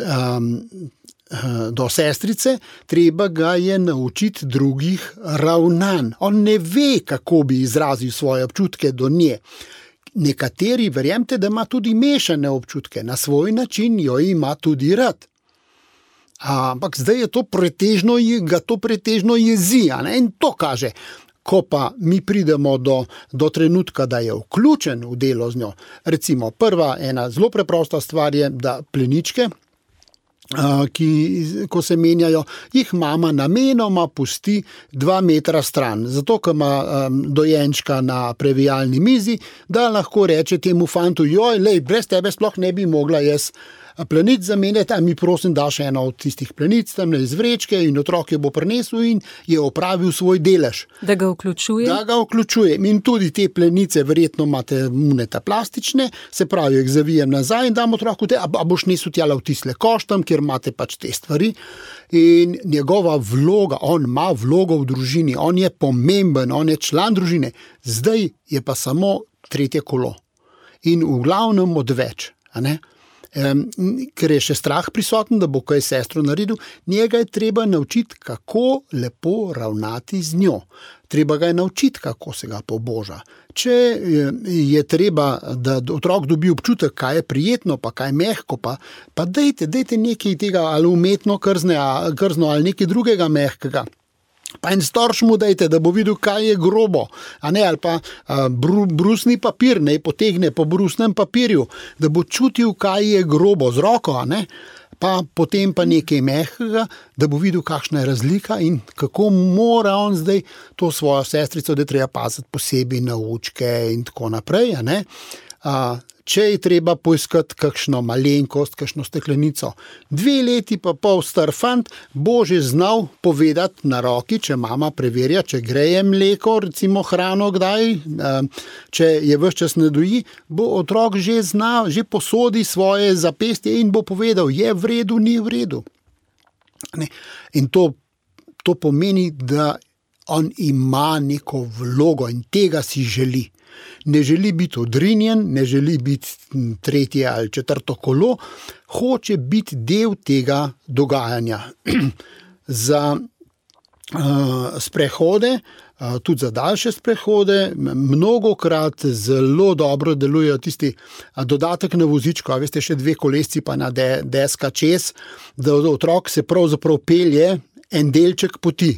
do sestrice, treba ga je naučiti drugih ravnanj. On ne ve, kako bi izrazil svoje občutke do nje. Nekateri, verjemte, da ima tudi mešane občutke. Na svoj način jo ima tudi rad. Ampak zdaj je ga to pretežno jezi, ne? In to kaže. Ko pa mi pridemo do trenutka, da je vključen v delo z njo. Recimo, ena zelo preprosta stvar je, da pleničke, ko se menjajo, jih mama namenoma pusti 2 metra stran, zato ker ima dojenčka na previjalni mizi, da lahko reče temu fantu, brez tebe sploh ne bi mogla jaz plenic zamenjati, mi prosim daš eno od tistih plenic tam iz vrečke in otrok jo bo prinesel in je opravil svoj delež. Da ga vključuje? Da ga vključuje. In tudi te plenice verjetno imate munete plastične, se pravi, jih zavijem nazaj in dam otroku a boš nesel tjala v tisle koštam, kjer imate pač te stvari. In njegova vloga, on ima vlogo v družini, on je pomemben, on je član družine. Zdaj je pa samo 3. kolo. In v glavnem odveč, a ne? Ker je še strah prisoten, da bo kaj sestro naredil, njega je treba naučiti, kako lepo ravnati z njo. Treba ga je naučiti, kako se ga poboža. Če je treba, da otrok dobi občutek, kaj je prijetno, pa kaj je mehko, pa dajte nekaj tega ali umetno krzno ali nekaj drugega mehkega. Pa en storč mu dajte, da bo videl, kaj je grobo, ali pa brusni papir, ne potegne po brusnem papirju, da bo čutil, kaj je grobo z roko, pa potem pa nekaj mehkega, da bo videl, kakšna je razlika in kako mora on zdaj to svojo sestrico, da treba paziti posebej naučke in tako naprej, Če je treba poiskati kakšno malenkost, kakšno steklenico. 2 leti pa pol star fant bo že znal povedati na roki, če mama preverja, če greje mleko, recimo hrano kdaj, če je ves čas ne doji, bo otrok že znal, že posodi svoje zapestje in bo povedal, je v redu, ni v redu. In to pomeni, da on ima neko vlogo in tega si želi. Ne želi biti odrinjen, ne želi biti 3. ali 4. kolo, hoče biti del tega dogajanja. Za sprehode, tudi za daljše sprehode, mnogokrat zelo dobro delujejo tisti dodatek na vozičko, a veste, še 2 kolesci pa na deska čez, da otrok se pravzaprav pelje en delček poti.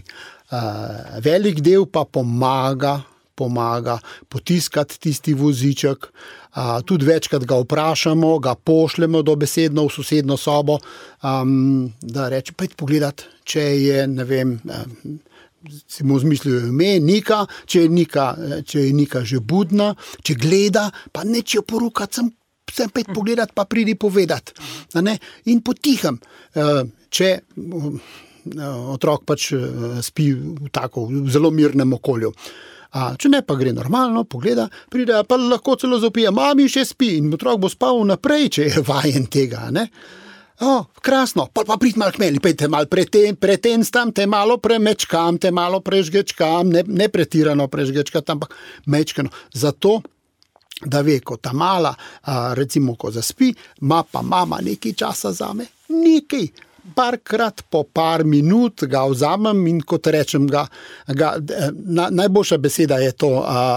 Velik del pa pomaga potiskati tisti voziček, tudi večkrat ga vprašamo, ga pošljemo dobesedno v sosedno sobo, da reče, pojdi pogledat, če je, ne vem, si mu zmislil ime, Nika, če je Nika že budna, če gleda, pa neč jo porukati, sem pet pogledati, pa pridi povedati. In potihem, če otrok pač spi v zelo mirnem okolju. Če ne, pa gre normalno, pogleda, pride, pa lahko celo zapije, mami še spi in otrok bo spal naprej, če je vajen tega. Krasno, pa prid malo k meni, pejte malo pretenstam, te malo premečkam, te malo prežgečkam, ne pretirano prežgečkam, ampak mečkano. Zato, da ve, ko ta mala, recimo, ko zaspi, ima pa mama nekaj časa zame, nekaj. Parkrat po par minut ga vzamem in kot rečem, najboljša beseda je to,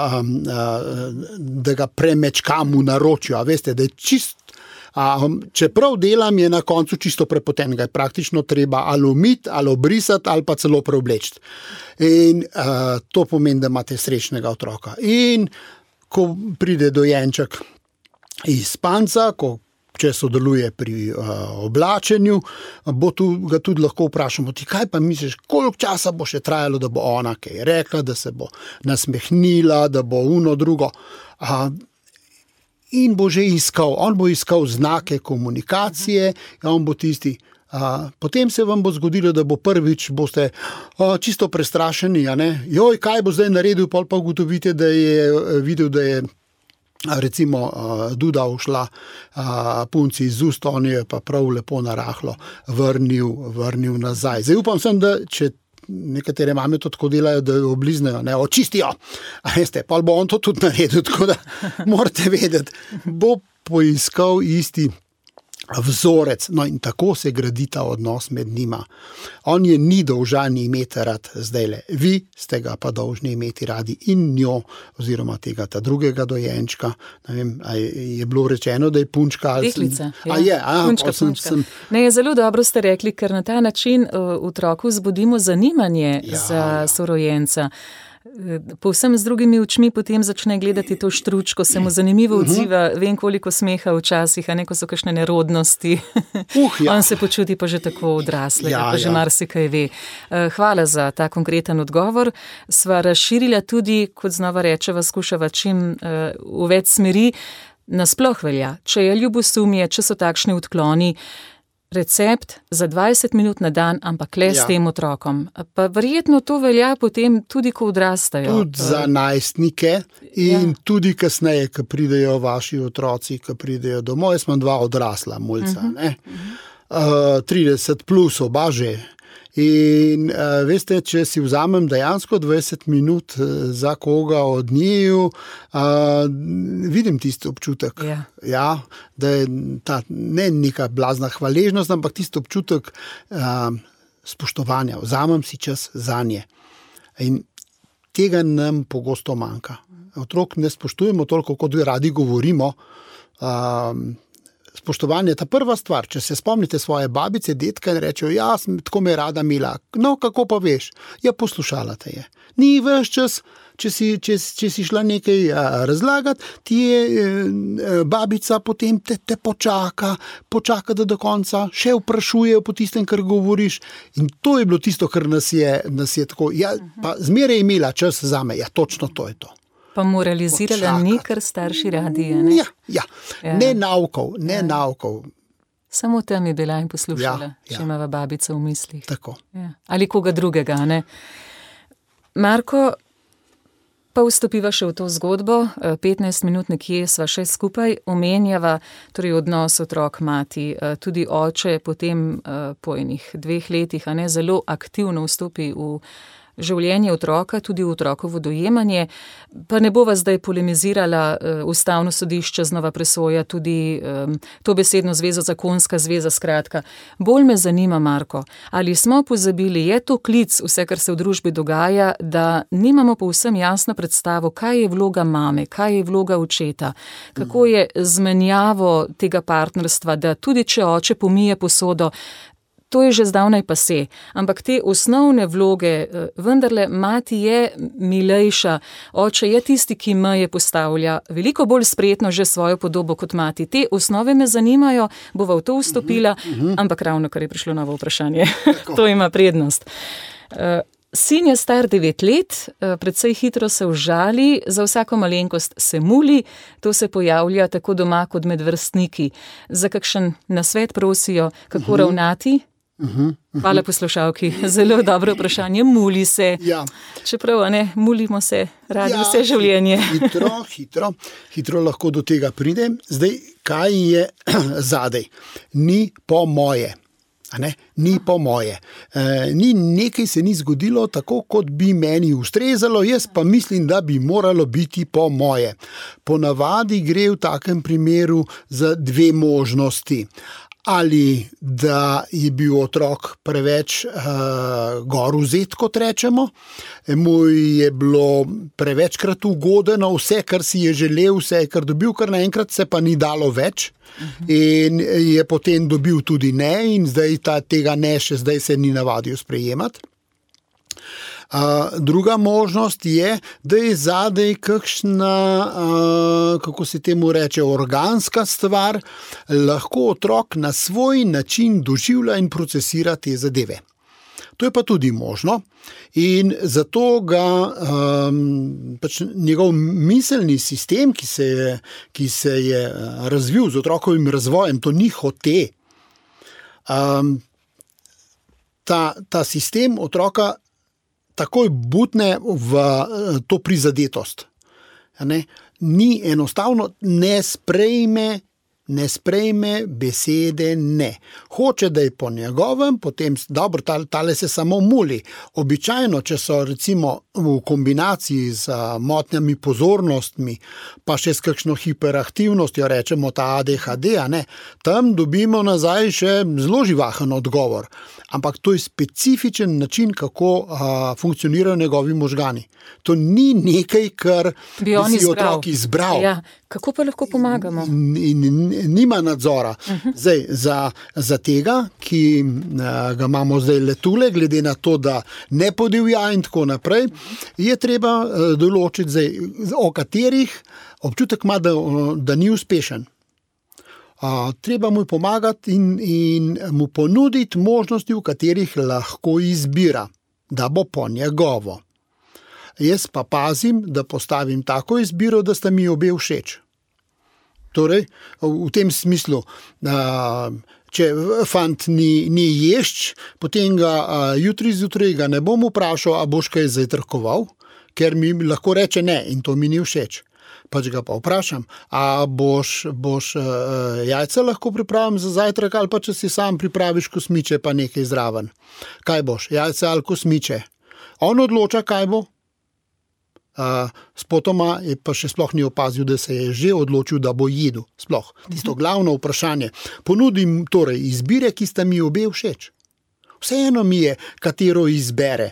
da ga premečkam v naročju, veste, da je čist, čeprav delam, je na koncu čisto prepoten, ga je praktično treba ali umiti, ali obrisati, ali pa celo preobleči. In to pomeni, da imate srečnega otroka. In ko pride dojenček iz spanca, če sodeluje pri oblačenju, ga tudi lahko vprašamo, ti kaj pa misliš, koliko časa bo še trajalo, da bo ona kaj rekla, da se bo nasmehnila, da bo uno drugo. In bo že iskal, on bo iskal znake komunikacije, on bo tisti. Potem se vam bo zgodilo, da bo prvič boste čisto prestrašeni, joj, kaj bo zdaj naredil, pol pa ugotovite, da je videl, da je recimo duda ušla punci iz ust, on je pa prav lepo narahlo vrnil nazaj. Zdaj upam sem, da če nekatere mame to tako delajo, da jo obliznejo, očistijo. Veste, pa bo on to tudi naredil, tako da morate vedeti, bo poiskal isti vzorec, in tako se gradi ta odnos med njima. On je ni dolžan imeti rad zdajle, vi ste ga pa dolžni imeti radi in njo, oziroma ta drugega dojenčka. Ne vem, je bilo rečeno, da je punčka ali... Deklica. Punčka. Ne, zelo dobro ste rekli, ker na ta način otroku vzbudimo zanimanje za sorojenca. Povsem z drugimi očmi potem začne gledati to štručko, se mu zanimivo odziva, vem koliko smeha včasih, ko so kakšne nerodnosti. On se počuti pa že tako odraslega, pa že marsikaj ve. Hvala za ta konkreten odgovor. Sva razširila tudi, kot znova rečeva, skušava čim v več smeri. Nasploh velja, če je ljubosumje, če so takšni odkloni, recept za 20 minut na dan, ampak le s tem otrokom. Pa verjetno to velja potem tudi, ko odrastajo. Tudi za najstnike in tudi kasneje, ko pridejo vaši otroci, ko pridejo domov. Jaz imam 2 odrasla mulca, 30 plus oba že. In veste, če si vzamem dejansko 20 minut za koga od njiju, vidim tisti občutek, da je ta ne neka blazna hvaležnost, ampak tisti občutek spoštovanja. Vzamem si čas zanje. In tega nam pogosto manjka. Otrok ne spoštujemo toliko, kot radi govorimo. Spoštovanje je ta prva stvar. Če se spomnite svoje babice, detka in rečejo, tako me rada mila. No, kako pa veš? poslušala te je. Ni ves čas, če si šla nekaj razlagati, ti je babica potem te počaka, da do konca še vprašuje po tistem, kar govoriš. In to je bilo tisto, kar nas je tako. Pa zmeraj je imela čas zame. Točno to je to. Pa moralizirala ni, kar starši radi, ne? Ne naukov. Samo tam je bila in poslušala, če imava babica v mislih. Tako. Ali koga drugega, ne? Marko, pa vstopiva še v to zgodbo, 15 minut nekje sva še skupaj, omenjava, torej odnos otrok-mati, tudi oče potem po enih 2 letih, zelo aktivno vstopi v življenje otroka, tudi v otrokovo dojemanje, pa ne bova zdaj polemizirala, Ustavno sodišče znova presoja tudi to besedno zvezo, zakonska zveza, skratka. Bolj me zanima, Marko, ali smo pozabili, je to klic vse, kar se v družbi dogaja, da nimamo povsem jasno predstavo, kaj je vloga mame, kaj je vloga očeta, kako je z menjavo tega partnerstva, da tudi če oče pomije posodo, to je že zdavnaj pase, ampak te osnovne vloge, vendarle mati je milejša, oče je tisti, ki meje postavlja, veliko bolj spretno že svojo podobo kot mati. Te osnove me zanimajo, bova v to vstopila, ampak ravno kar je prišlo novo vprašanje, to ima prednost. Sin je star 9 let, precej hitro se užali, za vsako malenkost se muli, to se pojavlja tako doma kot med vrstniki. Za kakšen nasvet prosijo, kako ravnati? Hvala poslušalki, zelo dobro vprašanje, muli se. Ja. Čeprav mulimo se radi vse življenje. Hitro lahko do tega pride. Zdaj, kaj je zadej? Ni po moje. Ni po moje. Nekaj se ni zgodilo tako, kot bi meni ustrezalo, jaz pa mislim, da bi moralo biti po moje. Ponavadi gre v takem primeru za dve možnosti. Ali da je bil otrok preveč gor vzet, kot rečemo, mu je bilo prevečkrat ugodeno vse, kar si je želel, vse, kar dobil, kar naenkrat se pa ni dalo več. In je potem dobil tudi ne in zdaj tega ne še zdaj se ni navadil sprejemati. Druga možnost je, da je zadej kakšna, kako se temu reče, organska stvar, lahko otrok na svoj način doživlja in procesira te zadeve. To je pa tudi možno in zato ga njegov miselni sistem, ki se je razvil z otrokovim razvojem, to ni hote. Ta sistem otroka takoj butne v to prizadetost. Ni enostavno, ne sprejme besede ne. Hoče, da je po njegovem, potem dobro, tale se samo muli. Običajno, če so recimo v kombinaciji z motnjami pozornostmi, pa še s kakšno hiperaktivnostjo, rečemo ta ADHD, tam dobimo nazaj še zelo živahen odgovor. Ampak to je specifičen način, kako funkcionirajo njegovi možgani. To ni nekaj, kar bi si otrok izbral. Ja. Kako pa lahko pomagamo? Nima nadzora. Zdaj, za tega, ki ga imamo zdaj letule, glede na to, da ne podivja in tako naprej, je treba določiti, zdaj, o katerih občutek ima, da ni uspešen. Treba mu pomagati in mu ponuditi možnosti, v katerih lahko izbira, da bo po njegovo. Jaz pa pazim, da postavim tako izbiro, da sta mi obe všeč. Torej, v tem smislu, če fant ni ješč, potem ga jutri zjutraj ga ne bom vprašal, a boš kaj zajtrkoval, ker mi lahko reče ne in to mi ni všeč. Pač ga pa vprašam, a boš jajca lahko pripravim za zajtrk ali pa če si sam pripraviš kosmiče pa nekaj zraven. Kaj boš, jajca ali kosmiče? On odloča, kaj bo. Spotoma je pa še sploh ni opazil, da se je že odločil, da bo jedel. Sploh. Tisto glavno vprašanje. Ponudim torej izbire, ki sta mi obe všeč. Vseeno mi je, katero izbere.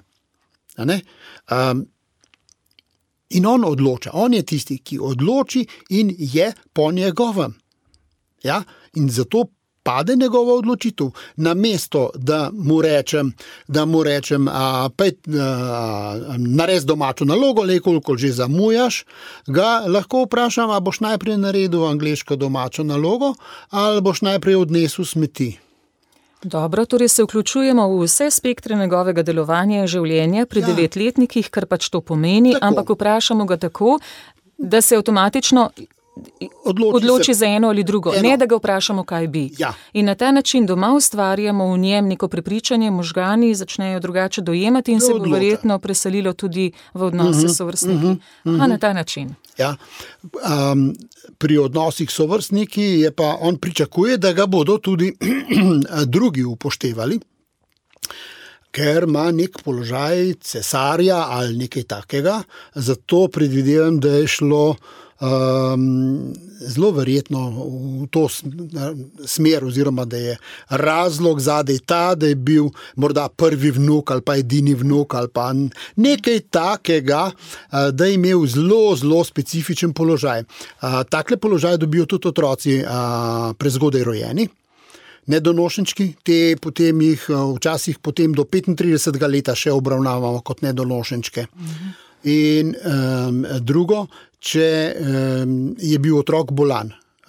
In on odloča. On je tisti, ki odloči in je po njegovem. Ja? In zato pade njegova odločitev. Namesto, da mu rečem, naredi domačo nalogo, koliko že zamujaš, ga lahko vprašam, a boš najprej naredil angleško domačo nalogo ali boš najprej odnesel smeti. Dobro, torej se vključujemo v vse spektre njegovega delovanja in življenja pri 9-letnikih, kar pač to pomeni, tako. Ampak vprašamo ga tako, da se avtomatično odloči za eno ali drugo, ne da ga vprašamo, kaj bi. Ja. In na ta način doma ustvarjamo v njem neko prepričanje, možgani začnejo drugače dojemati in se bo verjetno preselilo tudi v odnose s sovrstniki. Na ta način. Ja. Pri odnosih s sovrstniki je pa on pričakuje, da ga bodo tudi drugi upoštevali, ker ima nek položaj cesarja ali nekaj takega, zato predvidevam, da je šlo zelo verjetno v to smer, oziroma da je razlog zadaj ta, da je bil morda prvi vnuk ali pa edini vnuk ali pa nekaj takega, da je imel zelo, zelo specifičen položaj. Takle položaj dobijo tudi otroci prezgodaj rojeni, nedonošenčki, te potem jih včasih potem do 35. leta še obravnavamo kot nedonošenčke. In drugo, če je bil otrok bolan,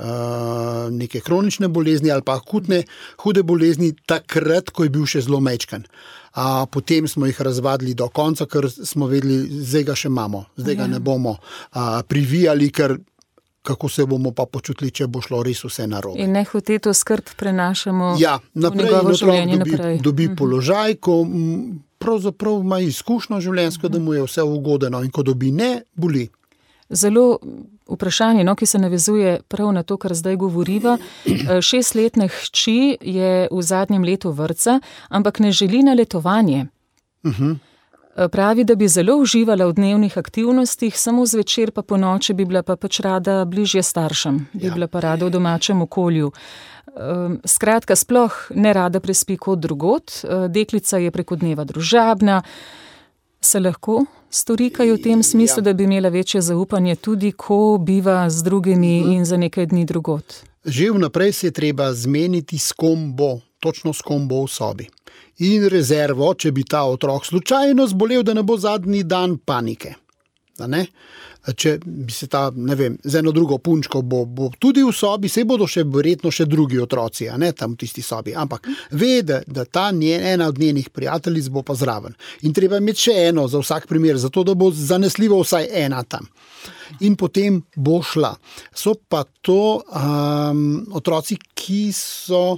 neke kronične bolezni ali pa akutne hude bolezni takrat, ko je bil še zelo mečkan. Potem smo jih razvadili do konca, ker smo vedeli, zdaj ga še imamo, zdaj ga ne bomo privijali, ker kako se bomo pa počutili, če bo šlo res vse narobe. In nehote to skrb prenašamo naprej, v njegovo življenje naprej. Dobi položaj, ko pravzaprav ima izkušnjo življenjsko, da mu je vse ugodeno in ko dobi ne, boli. Zelo vprašanje, ki se navezuje prav na to, kar zdaj govoriva. 6-letna hči je v zadnjem letu vrtca, ampak ne želi na letovanje. Pravi, da bi zelo uživala v dnevnih aktivnostih, samo zvečer pa po noči bi bila pa pač rada bližje staršem, bi bila pa rada v domačem okolju. Skratka, sploh ne rada prespi kot drugod, deklica je preko dneva družabna. Se lahko stori kaj v tem smislu, da bi imela večje zaupanje tudi, ko biva z drugimi in za nekaj dni drugod? Že vnaprej se je treba zmeniti, s kom bo, točno s kom bo v sobi. In rezervo, če bi ta otrok slučajno zbolel, da ne bo zadnji dan panike. Če bi se ta, ne vem, z eno drugo punčko bo tudi v sobi, se bodo verjetno še drugi otroci, tam v tisti sobi. Ampak ve, da ta ena od njenih prijateljic bo pa zraven. In treba imeti še eno za vsak primer, zato da bo zanesljivo vsaj ena tam. In potem bo šla. So pa to otroci, ki so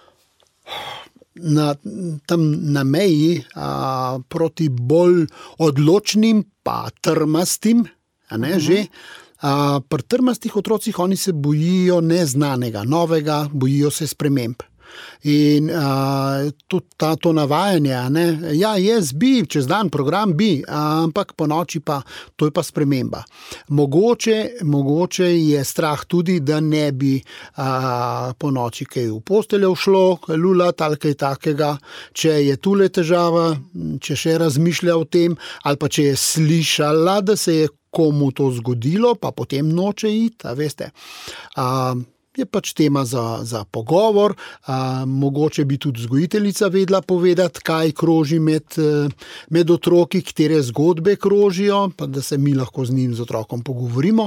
tam na meji proti bolj odločnim pa trmastim, že. Pri trmastih otrocih oni se bojijo neznanega, novega, bojijo se sprememb. In to navajanje, jaz bi, čez dan program bi, ampak po noči pa, to je pa sprememba. Mogoče je strah tudi, da ne bi po noči kaj v posteljo šlo, lulat ali kaj takega, če je tule težava, če še razmišlja o tem, ali pa če je slišala, da se je komu to zgodilo, pa potem noče iti, veste. Je pač tema za pogovor, mogoče bi tudi vzgojiteljica vedela povedati, kaj kroži med otroki, katere zgodbe krožijo, pa da se mi lahko z njim, z otrokom pogovorimo.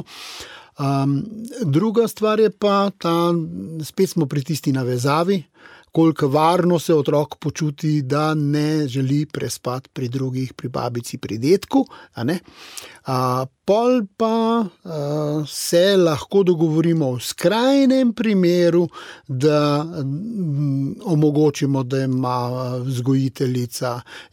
Druga stvar je pa spet smo pri tisti navezavi, koliko varno se otrok počuti, da ne želi prespati pri drugih, pri babici, pri dedku. Pol pa se lahko dogovorimo v skrajnem primeru, da omogočimo, da ima vzgojiteljica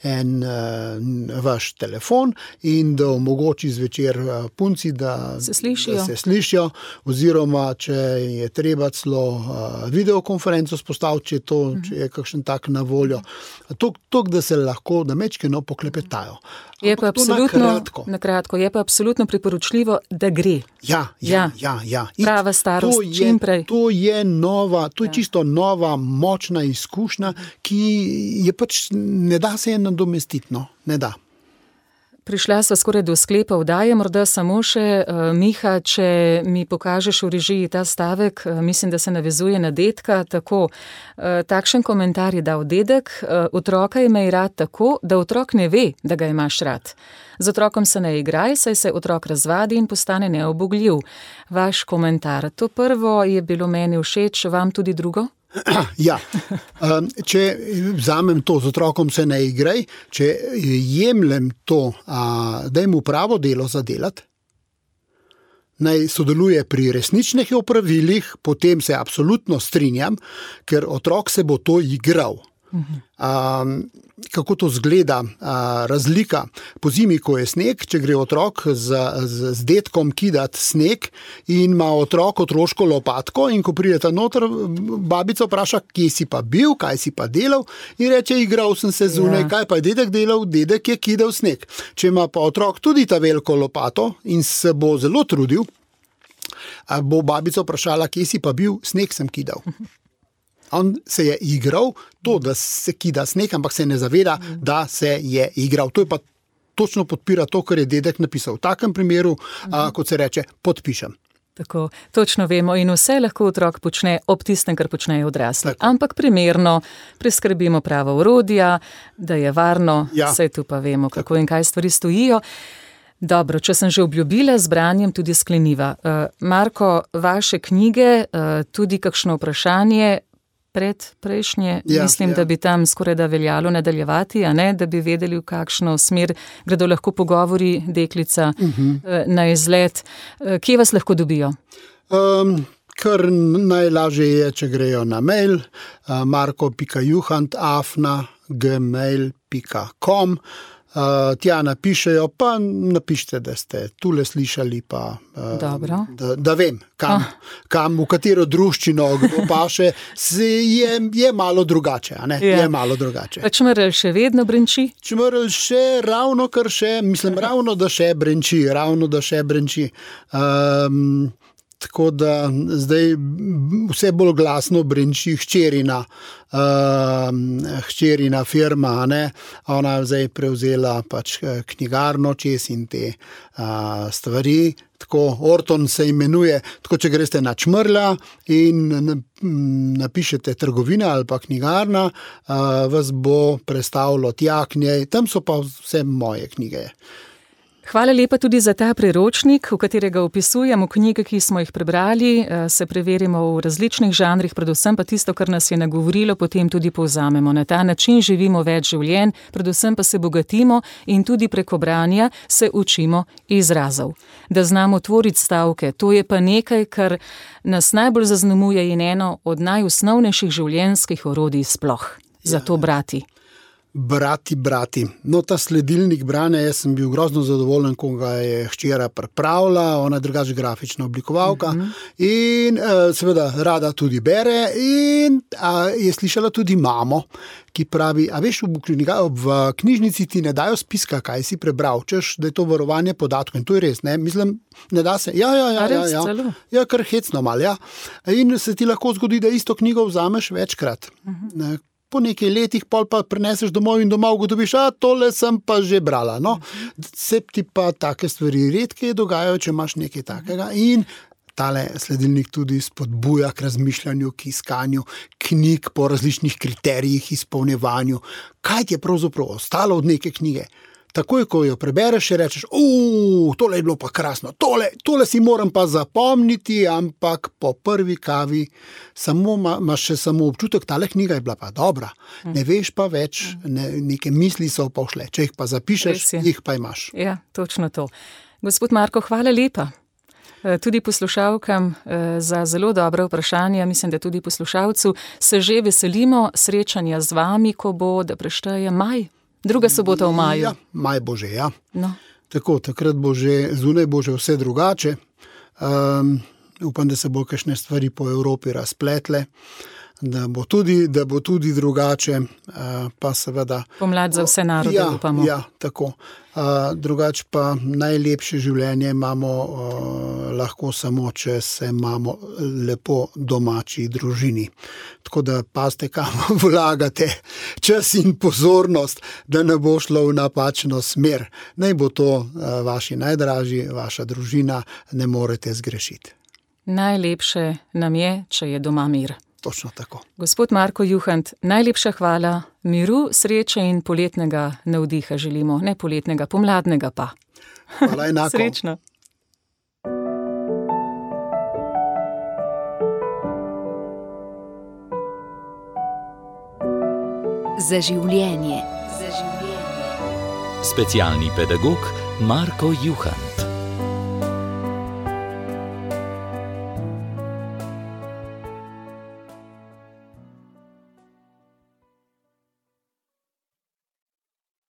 vaš telefon in da omogoči zvečer punci, da se slišijo, oziroma če je treba celo videokonferenco spostaviti, če je kakšen tak na voljo. Tok, da se lahko, da mečkeno poklepetajo. Je pa na kratko, je pa absolutno priporočljivo, da gre. Ja. Prava starost, čim prej. To je čisto nova, močna izkušnja, ki je pač, ne da se je nadomestiti, ne da. Prišla sva skoraj do sklepa vdaje, morda samo še, Miha, če mi pokažeš v režiji ta stavek, mislim, da se navezuje na dedka, tako. Takšen komentar je dal dedek, otroka imej rad tako, da otrok ne ve, da ga imaš rad. Z otrokom se ne igraj, saj se otrok razvadi in postane neubogljiv. Vaš komentar, to prvo je bilo meni všeč, vam tudi drugo? Ja, če vzamem to, z otrokom se ne igraj, če jemljem to, daj mu pravo delo za delati, naj sodeluje pri resničnih opravilih, potem se absolutno strinjam, ker otrok se bo to igral. Kako to zgleda, razlika po zimi, ko je sneg, če gre otrok z dedkom kidati sneg in ima otrok otroško lopatko in ko prideta noter, babica vpraša, kje si pa bil, kaj si pa delal in reče, igral sem se zunaj, kaj pa je dedek delal, dedek je kidal sneg. Če ima pa otrok tudi ta veliko lopato in se bo zelo trudil, bo babica vprašala, kje si pa bil, sneg sem kidal. On se je igral, to, da se kida sneg, ampak se ne zaveda, da se je igral. To je pa točno podpira to, kar je dedek napisal. V takem primeru, kot se reče, podpišem. Tako, točno vemo in vse lahko otrok počne ob tistem, kar počnejo odrasli. Ampak primerno preskrbimo prava orodja, da je varno, saj tu pa vemo, kako in kaj stvari stojijo. Dobro, če sem že obljubila, z branjem tudi skleniva. Marko, vaše knjige, tudi kakšno vprašanje prejšnje, mislim, da bi tam skoraj da veljalo nadaljevati, a ne, da bi vedeli, v kakšno smer gredo lahko pogovori deklica na izlet. Kje vas lahko dobijo? Kar najlažje je, če grejo na mail marko.juhant@gmail.com. Tja napišejo, pa napišite, da ste tule slišali, pa da vem, kam, v katero druščino kdo paše, je malo drugače, a ne? Je malo drugače. Pa Čmrlj še vedno brenči? Čmrlj še ravno da še brenči. Tako da zdaj vse bolj glasno brenči hčerina firma, ne? Ona je zdaj prevzela pač knjigarno čez in te stvari. Tako, Orton se imenuje, tako če greste na Čmrlja in napišete trgovina ali pa knjigarna, vas bo prestavilo tja k njej, tam so pa vse moje knjige. Hvala lepa tudi za ta priročnik, v katerega opisujemo knjige, ki smo jih prebrali, se preverimo v različnih žanrih, predvsem pa tisto, kar nas je nagovorilo, potem tudi povzamemo. Na ta način živimo več življenj, predvsem pa se bogatimo in tudi preko branja se učimo izrazov. Da znamo tvoriti stavke, to je pa nekaj, kar nas najbolj zaznamuje in eno od najosnovnejših življenjskih orodij sploh. Zato brati. Brati. No, ta sledilnik branja, jaz sem bil grozno zadovoljen, ko ga je hčera pripravila, ona je drugače grafična oblikovalka in seveda rada tudi bere in je slišala tudi mamo, ki pravi, a veš, v knjižnici ti ne dajo spiska, kaj si prebral, češ, da je to varovanje podatkov in to je res, ne, mislim, ne da se, ja, kar hecno mal, ja, in se ti lahko zgodi, da isto knjigo vzameš večkrat, po nekaj letih pol pa prineseš domov in doma ugotoviš, tole sem pa že brala. No, se ti pa take stvari redke dogajajo, če imaš nekaj takega in tale sledilnik tudi spodbuja k razmišljanju, k iskanju knjig po različnih kriterijih, izpolnjevanju. Kaj ti je pravzaprav ostalo od neke knjige? Takoj, ko jo prebereš, rečeš, tole je bilo pa krasno, tole si moram pa zapomniti, ampak po prvi kavi imaš še samo občutek, tale knjiga je bila pa dobra, ne veš pa več, neke misli so pa ušle, če jih pa zapišeš, jih pa imaš. Ja, točno to. Gospod Marko, hvala lepa. Tudi poslušalkam za zelo dobra vprašanja, mislim, da tudi poslušalcu se že veselimo srečanja z vami, ko bo, da prešteje maj. Druga sobota v maju. Ja, maj bo že, ja. No. Tako, takrat bo že, zunaj bo že vse drugače. Upam, da se bo kakšne stvari po Evropi razpletle, da bo tudi drugače, pa seveda... Pomlad za vse narode, upamo. Ja, tako. Drugače pa najlepše življenje imamo lahko samo, če se imamo lepo domači družini. Tako da pazite, kam vlagate čas in pozornost, da ne bo šlo v napačno smer. Naj bo to vaši najdražji, vaša družina, ne morete zgrešiti. Najlepše nam je, če je doma mir. Točno tako. Gospod Marko Juhant, najlepša hvala, miru, sreče in poletnega navdiha želimo, ne poletnega, pomladnega pa. Hvala enako. Srečno. Za življenje. Specialni pedagog Marko Juhant.